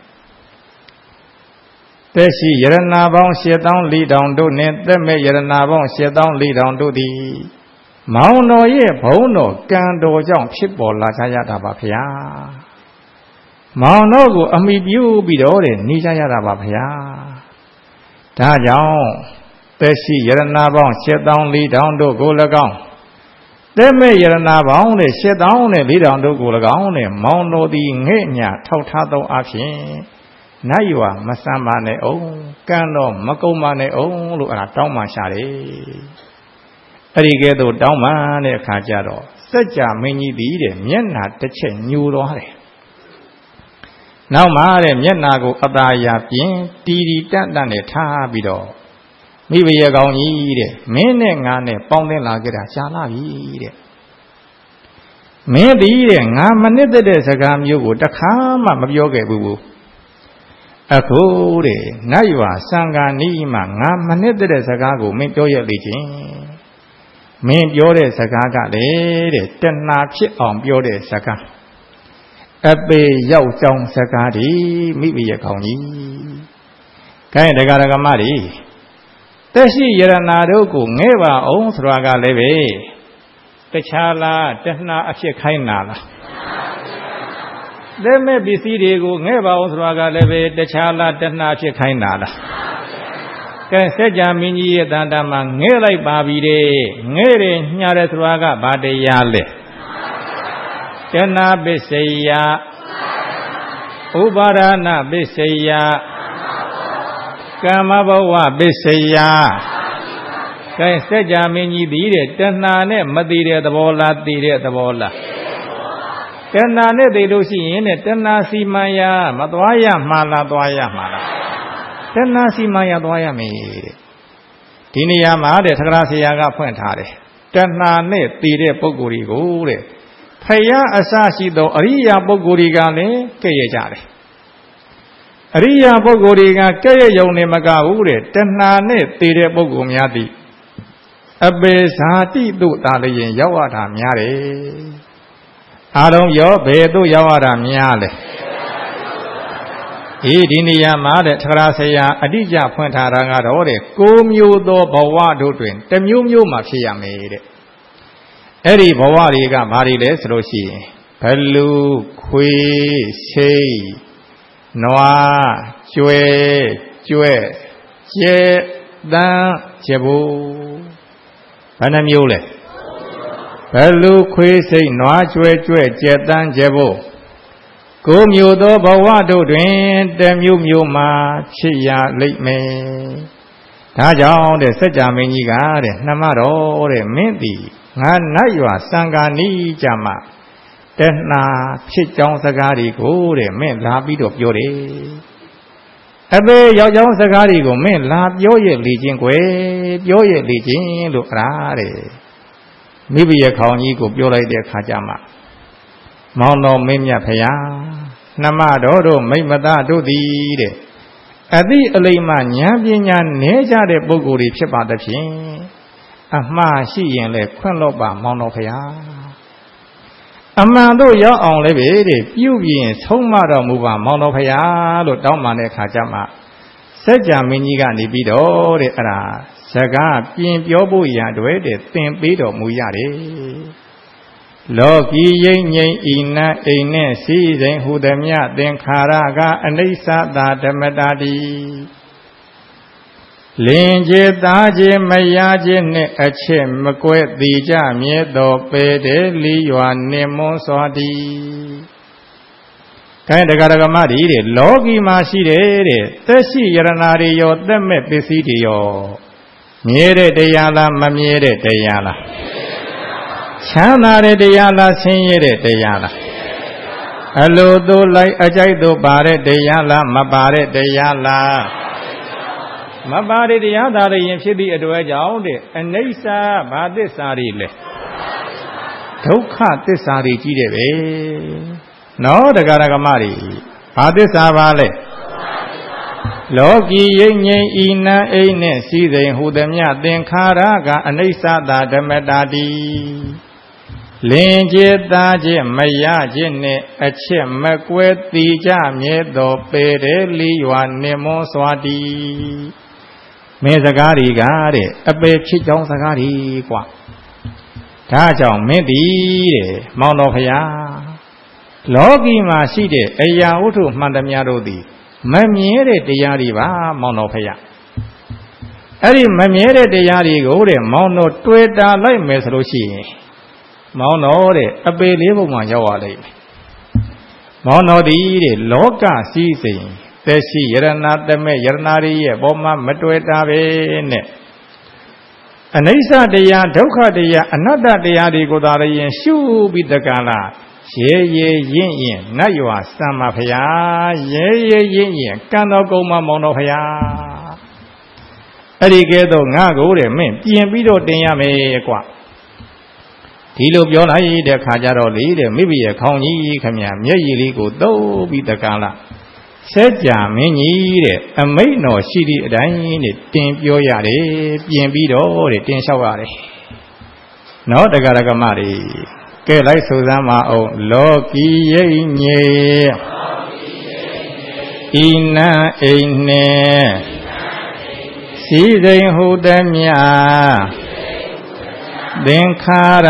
သက်ရှိယရနာပေါင်း7400တို့နှင့်သက်မဲ့ယရနာပေါင်း7400တို့သည်မောင်တော်ရဲ့ဘုံတော်ကံတော်ကြောင့်ဖြစ်ပေါ်လာကြရတာပါဗျာမောင်တော်ကိုအမိပြုပြီးတော့နေကြရတာပါဗျာဒါကြောင့်သက်ရှိယရနာပေါင်း7400တို့ကို၎င်းသက်မဲ့ယရနာပေါင်း7400တို့ကို၎င်းမောင်တော်သည်ငဲ့ညာထောက်ထားသောအဖြစ်နတ်ရွာမဆမ်းပါနဲ့အောင်ကံတော့မကုံပါနဲ့အောင်လို့အဲ့ဒါတောင်းမှရှာတယ်အဲ့ဒီကဲ့သို့တောင်းမှတဲ့အခါကျတော့စစัจ जा မင်းကြီးသည်တဲ့မျက်နှာတစ်ချက်ညိုသွားတယ်နောက်မှတဲ့မျက်နှာကိုအသာရာပြင်တီတီတန့်တန့်နဲ့ထားပြီးတော့မိဘရဲ့ကောင်းကြီးတဲ့မင်းနဲ့ငါနဲ့ပေါင်းသင်းလာကြတာရှားလာပြီတဲ့မင်းသည်တဲ့ငါမနစ်တဲ့စကားမျိုးကိုတခါမှမပြောခဲ့ဘူးအခုတဲ့နတ်ရွာစံဃာနီးမှငါမနစ်တဲ့စကားကိုမင်းပြောရလေချင်းမင်းပြောတဲ့စကားကလေတဲ့တဏှာဖြစ်အောင်ပြောတဲ့စကားအပေရောက်ကြောင်းစကားဒီမိဘရဲ့ကောင်းကြီးကဲတရားဓမ္မတွေတက်ရှိယရနာတို့ကိုငဲ့ပါအောင်ဆိုတာကလည်းပဲတခြားလားတဏှာအဖြစ်ခိုင်းတာလားလက်မဲ့ပစ္စည်းတွေကိုငဲ့ပါအောင်ဆိုတာကလည်းပဲတခြားလားတဏှာအဖြစ်ခိုင်းတာလားကဲစัจ जा မင်းကြီးရဲ့တန်တာမှာငဲ့လိုက်ပါပြီတဲ့ငဲ့တယ်ညှာတယ်ဆိုတာကဘာတရားလဲတဏှာပစ္စယဥပါဒနာပစ္စယကာမဘဝပစ္စယကဲစัจ जा မင်းကြီးသည်တဲ့တဏှာနဲ့မသိတဲ့သဘောလားသိတဲ့သဘောလားတဏှာနဲ့သိလို့ရှိရင်တဲ့တဏှာစီမံရမသွားရမှာလားသွားရမှာလားတဏှာစီမံရသွားရမယ်တဲ့ဒီနေရာမှာတဲ့သက္ကရာဆရာကဖွင့်ထားတယ်တဏှာနဲ့သိတဲ့ပုဂ္ဂိုလ်တွေကိုတဲ့ဖယားအစရှိသောအရိယာပုဂ္ဂိုလ်တွေကလည်းကဲ့ရဲ့ကြတယ်အရိယာပုဂ္ဂိုလ်တွေကကဲ့ရဲ့ယုံနေမကဘူးတဲ့တဏှာနဲ့သိတဲ့ပုဂ္ဂိုလ်များသည်အပေဇာတိတို့တာလျင်ရောက်ရတာများတယ်အားလုံးရောဘယ်သို့ရောက်ရတာများလဲဒီနေရာမှာတဲ့သက္ကရာဆရာအတိအကျဖွင့်ထားတာကတော့တဲ့9မျိုးသောဘဝတို့တွင်တစ်မျိုးမျိုးမှဖြစ်ရမယ်တဲ့အဲ့ဒီဘဝတွေကဘာတွေလဲဆိုလို့ရှိရင်ဘလူခွေးစိတ်နွားကျွဲကျွဲကျဲတန်းကျဘိုးဘယ်နှမျိုးလဲဘလူခွေးစိတ်နွားကျွဲကျွဲကျဲတန်းကျဘိုး9မျိုးသောဘဝတို့တွင်တစ်မျိုးမျိုးမှဖြစ်ရလိမ့်မယ်ဒါကြောင့်တဲ့စัจ जा မင်းကြီးကတဲ့နှမတော်တဲ့မင်းသည်ငါနတ်ရွာစံဃာနီးကြမှာတဏှာဖြစ်ကြောင်းစကားတွေကိုတဲ့မင်းလာပြီးတော့ပြောတယ်အပေရောက်ကြောင်းစကားတွေကိုမင်းလာပြောရလေချင်းကွယ်ပြောရလေချင်းလို့အားတဲ့မိဘရဲ့ခေါင်းကြီးကိုပြောလိုက်တဲ့အခါကျမှမောင်တော်မင်းမြတ်ဖရာနှမတော်တို့မိမသားတို့သည်တဲ့အသည့်အလိမ္မာဉာဏ်ပညာနည်းကြတဲ့ပုဂ္ဂိုလ်တွေဖြစ်ပါသဖြင့်အမှားရှိရင်လည်းခွင့်လွတ်ပါမောင်တော်ဖရာအမှန်တို့ရောက်အောင်လည်းပဲတဲ့ပြုပြင်ဆုံးမတော်မူပါမောင်တော်ဖရာလို့တောင်းပန်တဲ့အခါကျမှစัจ जा မင်းကြီးကနေပြီးတော့တဲ့အဲ့ဒါစကားပြင်ပြောဖို့ရတဲ့သင်ပေးတော်မူရတယ်လောကီယိမ့်ငိမ့်ဤနတ်အိမ်နဲ့စီစဉ်ဟူသည်မြသင်္ခါရကအနိစ္စသာဓမ္မတာတိလင်ကျေသားကျေမယားကျေနှင့်အချက်မကွဲတိကြမြဲသောပေတဲ့လီရွာနှင့်မွန်းစွာသည်ခိုင်းတရားဓမ္မတွေတဲ့လောကီမှာရှိတယ်တဲ့သက်ရှိယရနာတွေရောသက်မဲ့ပစ္စည်းတွေရောမြဲတဲ့တရားလားမမြဲတဲ့တရားလားချမ်းသာတဲ့တရားလားဆင်းရဲတဲ့တရားလားအလိုသို့လိုက်အကြိုက်သို့ပါတဲ့တရားလားမပါတဲ့တရားလားမပါတဲ့တရားသာလည်းဖြစ်သည့်အတွက်ကြောင့်တဲ့အနိစ္စဘာသစ္စာတွေလဲဒုက္ခသစ္စာတွေကြီးတယ်ပဲနော်တရားဓမ္မတွေဘာသစ္စာပါလဲလောကီယိမ့်ငိမ့်ဤနံအိမ်နဲ့စီစဉ်ဟူသည်မြသင်္ခါရကအနိစ္စသာဓမ္မတာတိလင်ကျေသားခြင်းမရခြင်းနဲ့အချက်မကွဲတိကြမြဲသောပေတဲ့လီရွာနှင့်မွန်းစွာတိမင်းစကားတွေကတဲ့အပေဖြစ်ကြောင်းစကားတွေกว่าဒါကြောင့်မင်းသည်တဲ့မောင်တော်ဖရာလောကီမှာရှိတဲ့အရာဝတ္ထုမှန်သမျှတို့သည်မမြဲတဲ့တရားတွေပါမောင်တော်ဖရာအဲ့ဒီမမြဲတဲ့တရားတွေကိုတဲ့မောင်တော်တွေ့တာလိုက်မယ်ဆိုလို့ရှိရင်မောင်တော်တဲ့အပေလေးပုံမှာရောက်ရလိမ့်မယ်မောင်တော်ဒီတဲ့လောကစည်းစိမ်သက်ရှိယရနာတမဲ့ယရနာတွေရဲ့ဘောမှာမတွေ့တာပဲနဲ့အနိစ္စတရားဒုက္ခတရားအနတ္တတရားတွေကိုသာလျှင်ရှုပြီးတကလားရဲရဲရင့်ရင်နတ်ရွာစံပါဖရာရဲရဲရင့်ရင်ကံတော်ကုံမမောင်တော်ဖရာအဲ့ဒီကဲတော့ငါကိုတဲ့မင်းပြင်ပြီးတော့တင်ရမယ်ကွာဒီလိုပြောလိုက်တဲ့ခါကျတော့လေတဲ့မိမိရဲ့ခေါင်းကြီးခမမျက်ရည်လေးကိုသုံးပြီးတကလားစัจ जा မင်းကြီးတဲ့အမိန့်တော်ရှိသည့်အတိုင်းနဲ့တင်ပြောရတယ်ပြင်ပြီးတော့တဲ့တင်လျှောက်ရတယ်နော်တက္ကရာကမတွေကဲလိုက်ဆိုစမ်းပါအောင်လောကီယိညေဤနံအိနေစီစိန်ဟုတမြသင်္ခါရ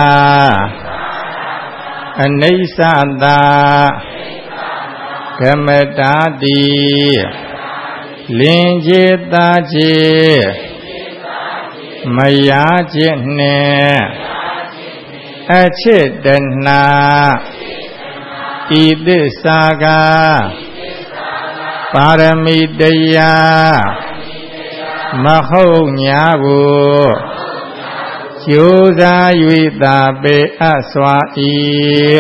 ကအနိစ္စတာကမတာတိလင်ကျေတာချေမယာခြင်းနှင့်အချစ်တဏဤသစ္စာကပါရမီတရားမဟုတ်ညာဘူးကျိုးစား၍သာပေအပ်စွာ၏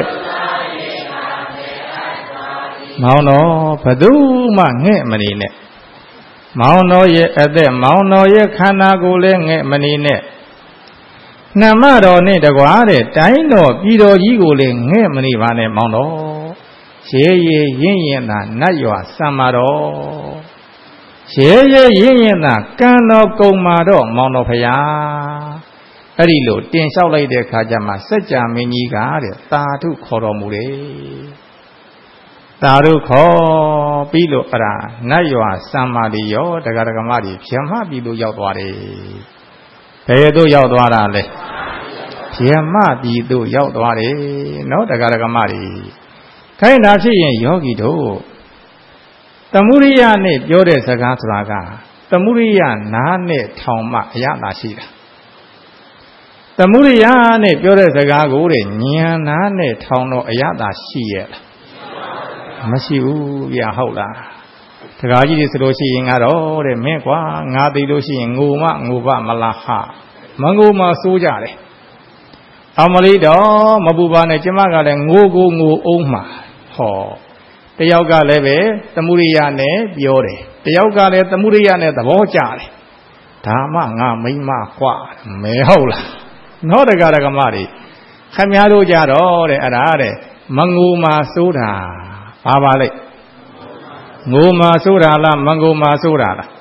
မောင်တော်ဘသူမှငဲ့မနေနဲ့မောင်တော်ရဲ့အသက်မောင်တော်ရဲ့ခန္ဓာကိုယ်လည်းငဲ့မနေနဲ့နှမတော်နဲ့တကွာတဲ့တိုင်းတော်ပြည်တော်ကြီးကိုလည်းငဲ့မနေပါနဲ့မောင်တော်ရဲရဲရင့်ရင့်သာနတ်ရွာစံမာတော်ရဲရဲရင့်ရင့်သာကံတော်ကုံမာတော့မောင်တော်ဖရာအဲ့ဒီလိုတင်လျှောက်လိုက်တဲ့အခါကျမှစัจ जा မင်းကြီးကတဲ့သာဓုခေါ်တော်မူတယ်သာဓုခေါ်ပြီးလို့အဲ့ဒါနတ်ရွာစံမာတိရောတက္ကရာကမတွေဗြဟ္မပြည်သို့ရောက်သွားတယ်ဘယ်သို့ရောက်သွားတာလဲဗြဟ္မပြည်သို့ရောက်သွားတယ်နော်တက္ကရာကမတွေခိုင်းတာဖြစ်ရင်ယောဂီတို့သမုဒိယနဲ့ပြောတဲ့စကားဆိုတာကသမုဒိယနားနဲ့ထောင်မှအရသာရှိတာသမုဒိယနဲ့ပြောတဲ့စကားကိုတဲ့ဉာဏ်နာနဲ့ထောင်တော့အရသာရှိရဲ့မရှိဘူးဗျာဟုတ်လားတခါကြီးတွေဆိုလို့ရှိရင်ကတော့တဲ့မင်းကွာငါသိလို့ရှိရင်ငိုမမလားဟာမငိုမှစိုးကြတယ်အမလေးတော့မပူပါနဲ့ကျမကလည်းငိုအောင်မှာဟောတယောက်ကလည်းပဲသမုဒိယနဲ့ပြောတယ်တယောက်ကလည်းသမုဒိယနဲ့သဘောကျတယ်ဒါမှငါမိမကွာမဲဟုတ်လားနောတက္ကရာကမတွေခမည်းတော်ကြတော့တဲ့အဲ့ဒါတဲ့မငိုမှစိုးတာဘာပါလဲငိုမှစိုးတာလားမငိုမှစိုးတာလား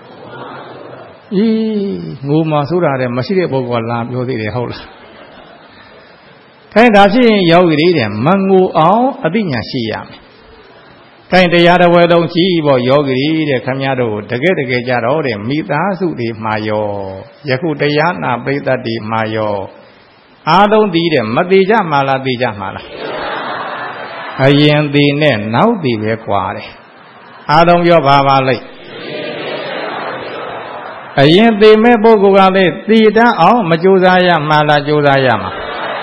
ငိုမှစိုးတာတဲ့မရှိတဲ့ပုဂ္ဂိုလ်ကလာပြောသေးတယ်ဟုတ်လားခိုင်းဒါဖြစ်ရင်ယောဂီတွေတဲ့မငိုအောင်အသိဉာဏ်ရှိရမယ်ခိုင်းတရားတော်ဝဲလုံးကြည့်ပေါ့ယောဂီတဲ့ခမည်းတော်တကယ်ကြတော့တဲ့မိသားစုတွေမှာရောယခုတရားနာပိဋကတ်တွေမှာရောအားလုံးသိတဲ့မသိကြမှာလားသိကြမှာလားအရင်သိနဲ့နောက်သိပဲကွာတယ်အားလုံးပြောပါလိမ့်အရင်သိမဲ့ပုဂ္ဂိုလ်ကလည်းသိတတ်အောင်မကြိုးစားရမှာလားကြိုးစားရမှာ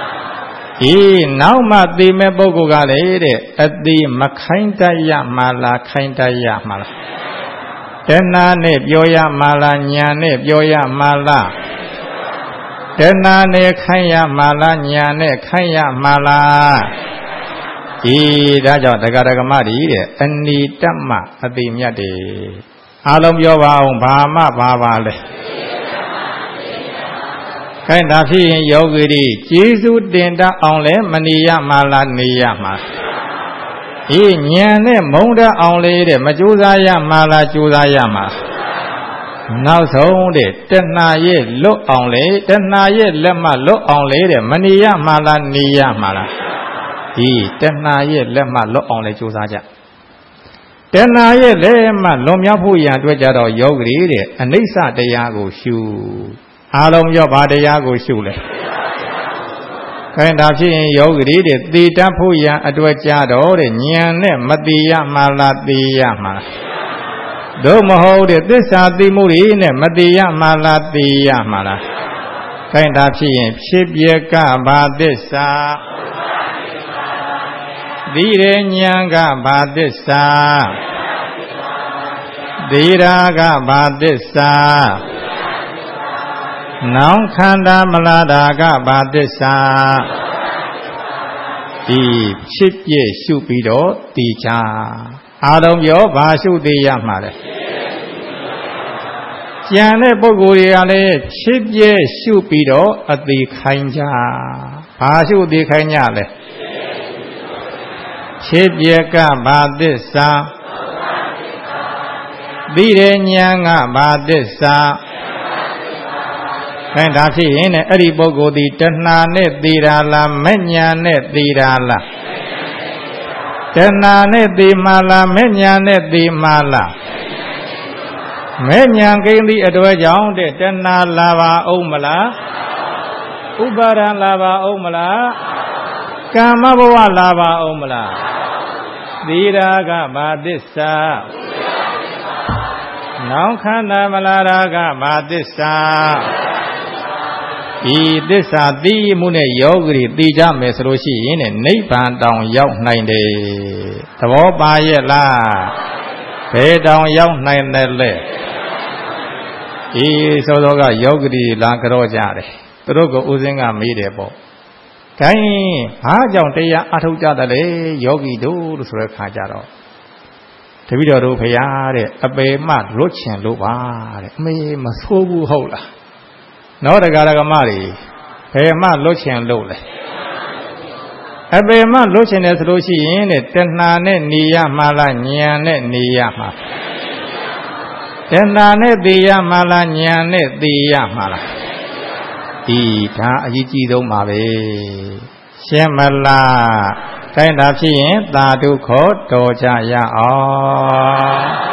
နောက်မှသိမဲ့ပုဂ္ဂိုလ်ကလည်းတဲ့အသိမခိုင်းတတ်ရမှာလားခိုင်းတတ်ရမှာလားတဏှာနဲ့ပြောရမှာလားဉာဏ်နဲ့ပြောရမှာလားတဏှာနဲ့ခိုင်းရမှာလားဉာဏ်နဲ့ခိုင်းရမှာလားဒါကြောင့်တက္ကရာကမတွေတဲ့အနိတ္တမအသိမြတ်တယ်အားလုံးပြောပါအောင်ဘာမှပါလဲခိုင်းတာဖြစ်ရင်ယောဂီတွေကျေးဇူးတင်တတ်အောင်လဲမနေရမှာလားနေရမှာဉာဏ်နဲ့မုံတတ်အောင်လေတဲ့မကြိုးစားရမှာလားကြိုးစားရမှာနောက်ဆုံးတဲ့တဏှာရဲ့လွတ်အောင်လေတဏှာရဲ့လက်မှလွတ်အောင်လေတဲ့မနေရမှာလားနေရမှာလားတဏှာရဲ့လက်မှလွတ်အောင်လေကြိုးစားကြတဏှာရဲ့လက်မှလွန်မြောက်ဖို့ရန်အတွက်ကြတော့ယောဂီတွေတဲ့အနိစ္စတရားကိုရှုအားလုံးပြောဘာတရားကိုရှုလဲခိုင်းတာဖြစ်ရင်ယောဂီတွေတဲ့သိတတ်ဖို့ရန်အတွက်ကြတော့တဲ့ဉာဏ်နဲ့မသိရမှာလားသိရမှာလားတို့မဟုတ်တဲ့သစ္စာသိမှုတွေနဲ့မသိရမှာလားသိရမှာလားခိုင်းတာဖြစ်ရင်ဖြစ်ပြကဘာသစ္စာသိရဉာဏ်ကဘာသစ္စာသိရာကဘာသစ္စာနောင်ခန္ဓာမလာတာကဘာသစ္စာဒီဖြစ်ပြည့်ရှုပြီးတော့သိချအာလုံးပြောဘာရှုသိရမှာလဲကျန်တဲ့ပုဂ္ဂိုလ်တွေကလည်းဖြစ်ပြည့်ရှုပြီးတော့အသိခိုင်းကြဘာရှုသိခိုင်းကြလဲဖြစ်ပြည့်ကဘာသစ္စာသိတဲ့ဉာဏ်ကဘာသစ္စာအဲဒါဖြစ်ရင်လည်းအဲ့ဒီပုဂ္ဂိုလ်ဒီတဏှာနဲ့သိတာလားမဲ့ညာနဲ့သိတာလားတဏှာနဲ့သိမှလားမဲ့ညာနဲ့သိမှလားမဲ့ညာကိန်းသည့်အတွက်ကြောင့်တဲ့တဏှာလာပါအောင်မလားဥပါဒံလာပါအောင်မလားကာမဘဝလာပါအောင်မလားသီရာကဘာသစ္စာနောင်ခန္ဓာမလာတာကဘာသစ္စာဒီသစ္စာသိမှုနဲ့ယောဂီသိကြမယ်ဆိုလို့ရှိရင်နိဗ္ဗာန်တောင်ရောက်နိုင်တယ်သဘောပါရဲ့လားဘယ်တောင်ရောက်နိုင်တယ်လဲဒီစောစောကယောဂီလာကြောကြတယ်သူတို့ကဥစဉ်ကမေးတယ်ပေါ့ခိုင်းဘာကြောင့်တရားအထုတ်ကြတယ်လဲယောဂီတို့လို့ဆိုတဲ့ခါကြတော့တပည့်တော်တို့ဖရာတဲ့အပေမှလွတ်ချင်လို့ပါတဲ့အမေမဆိုးဘူးဟုတ်လားနောတရားဓမ္မတွေဘယ်မှလွတ်ချင်လို့လဲအပေမှလွတ်ချင်တယ်ဆိုလို့ရှိရင်တဏှာနဲ့နေရမှာလားဉာဏ်နဲ့နေရမှာတဏှာနဲ့သိရမှာလားဉာဏ်နဲ့သိရမှာလားဒီဒါအရေးကြီးဆုံးပါပဲရှင်းမလားတိုင်းတာဖြစ်ရင်သာဓုခေါ်တော်ကြရအောင်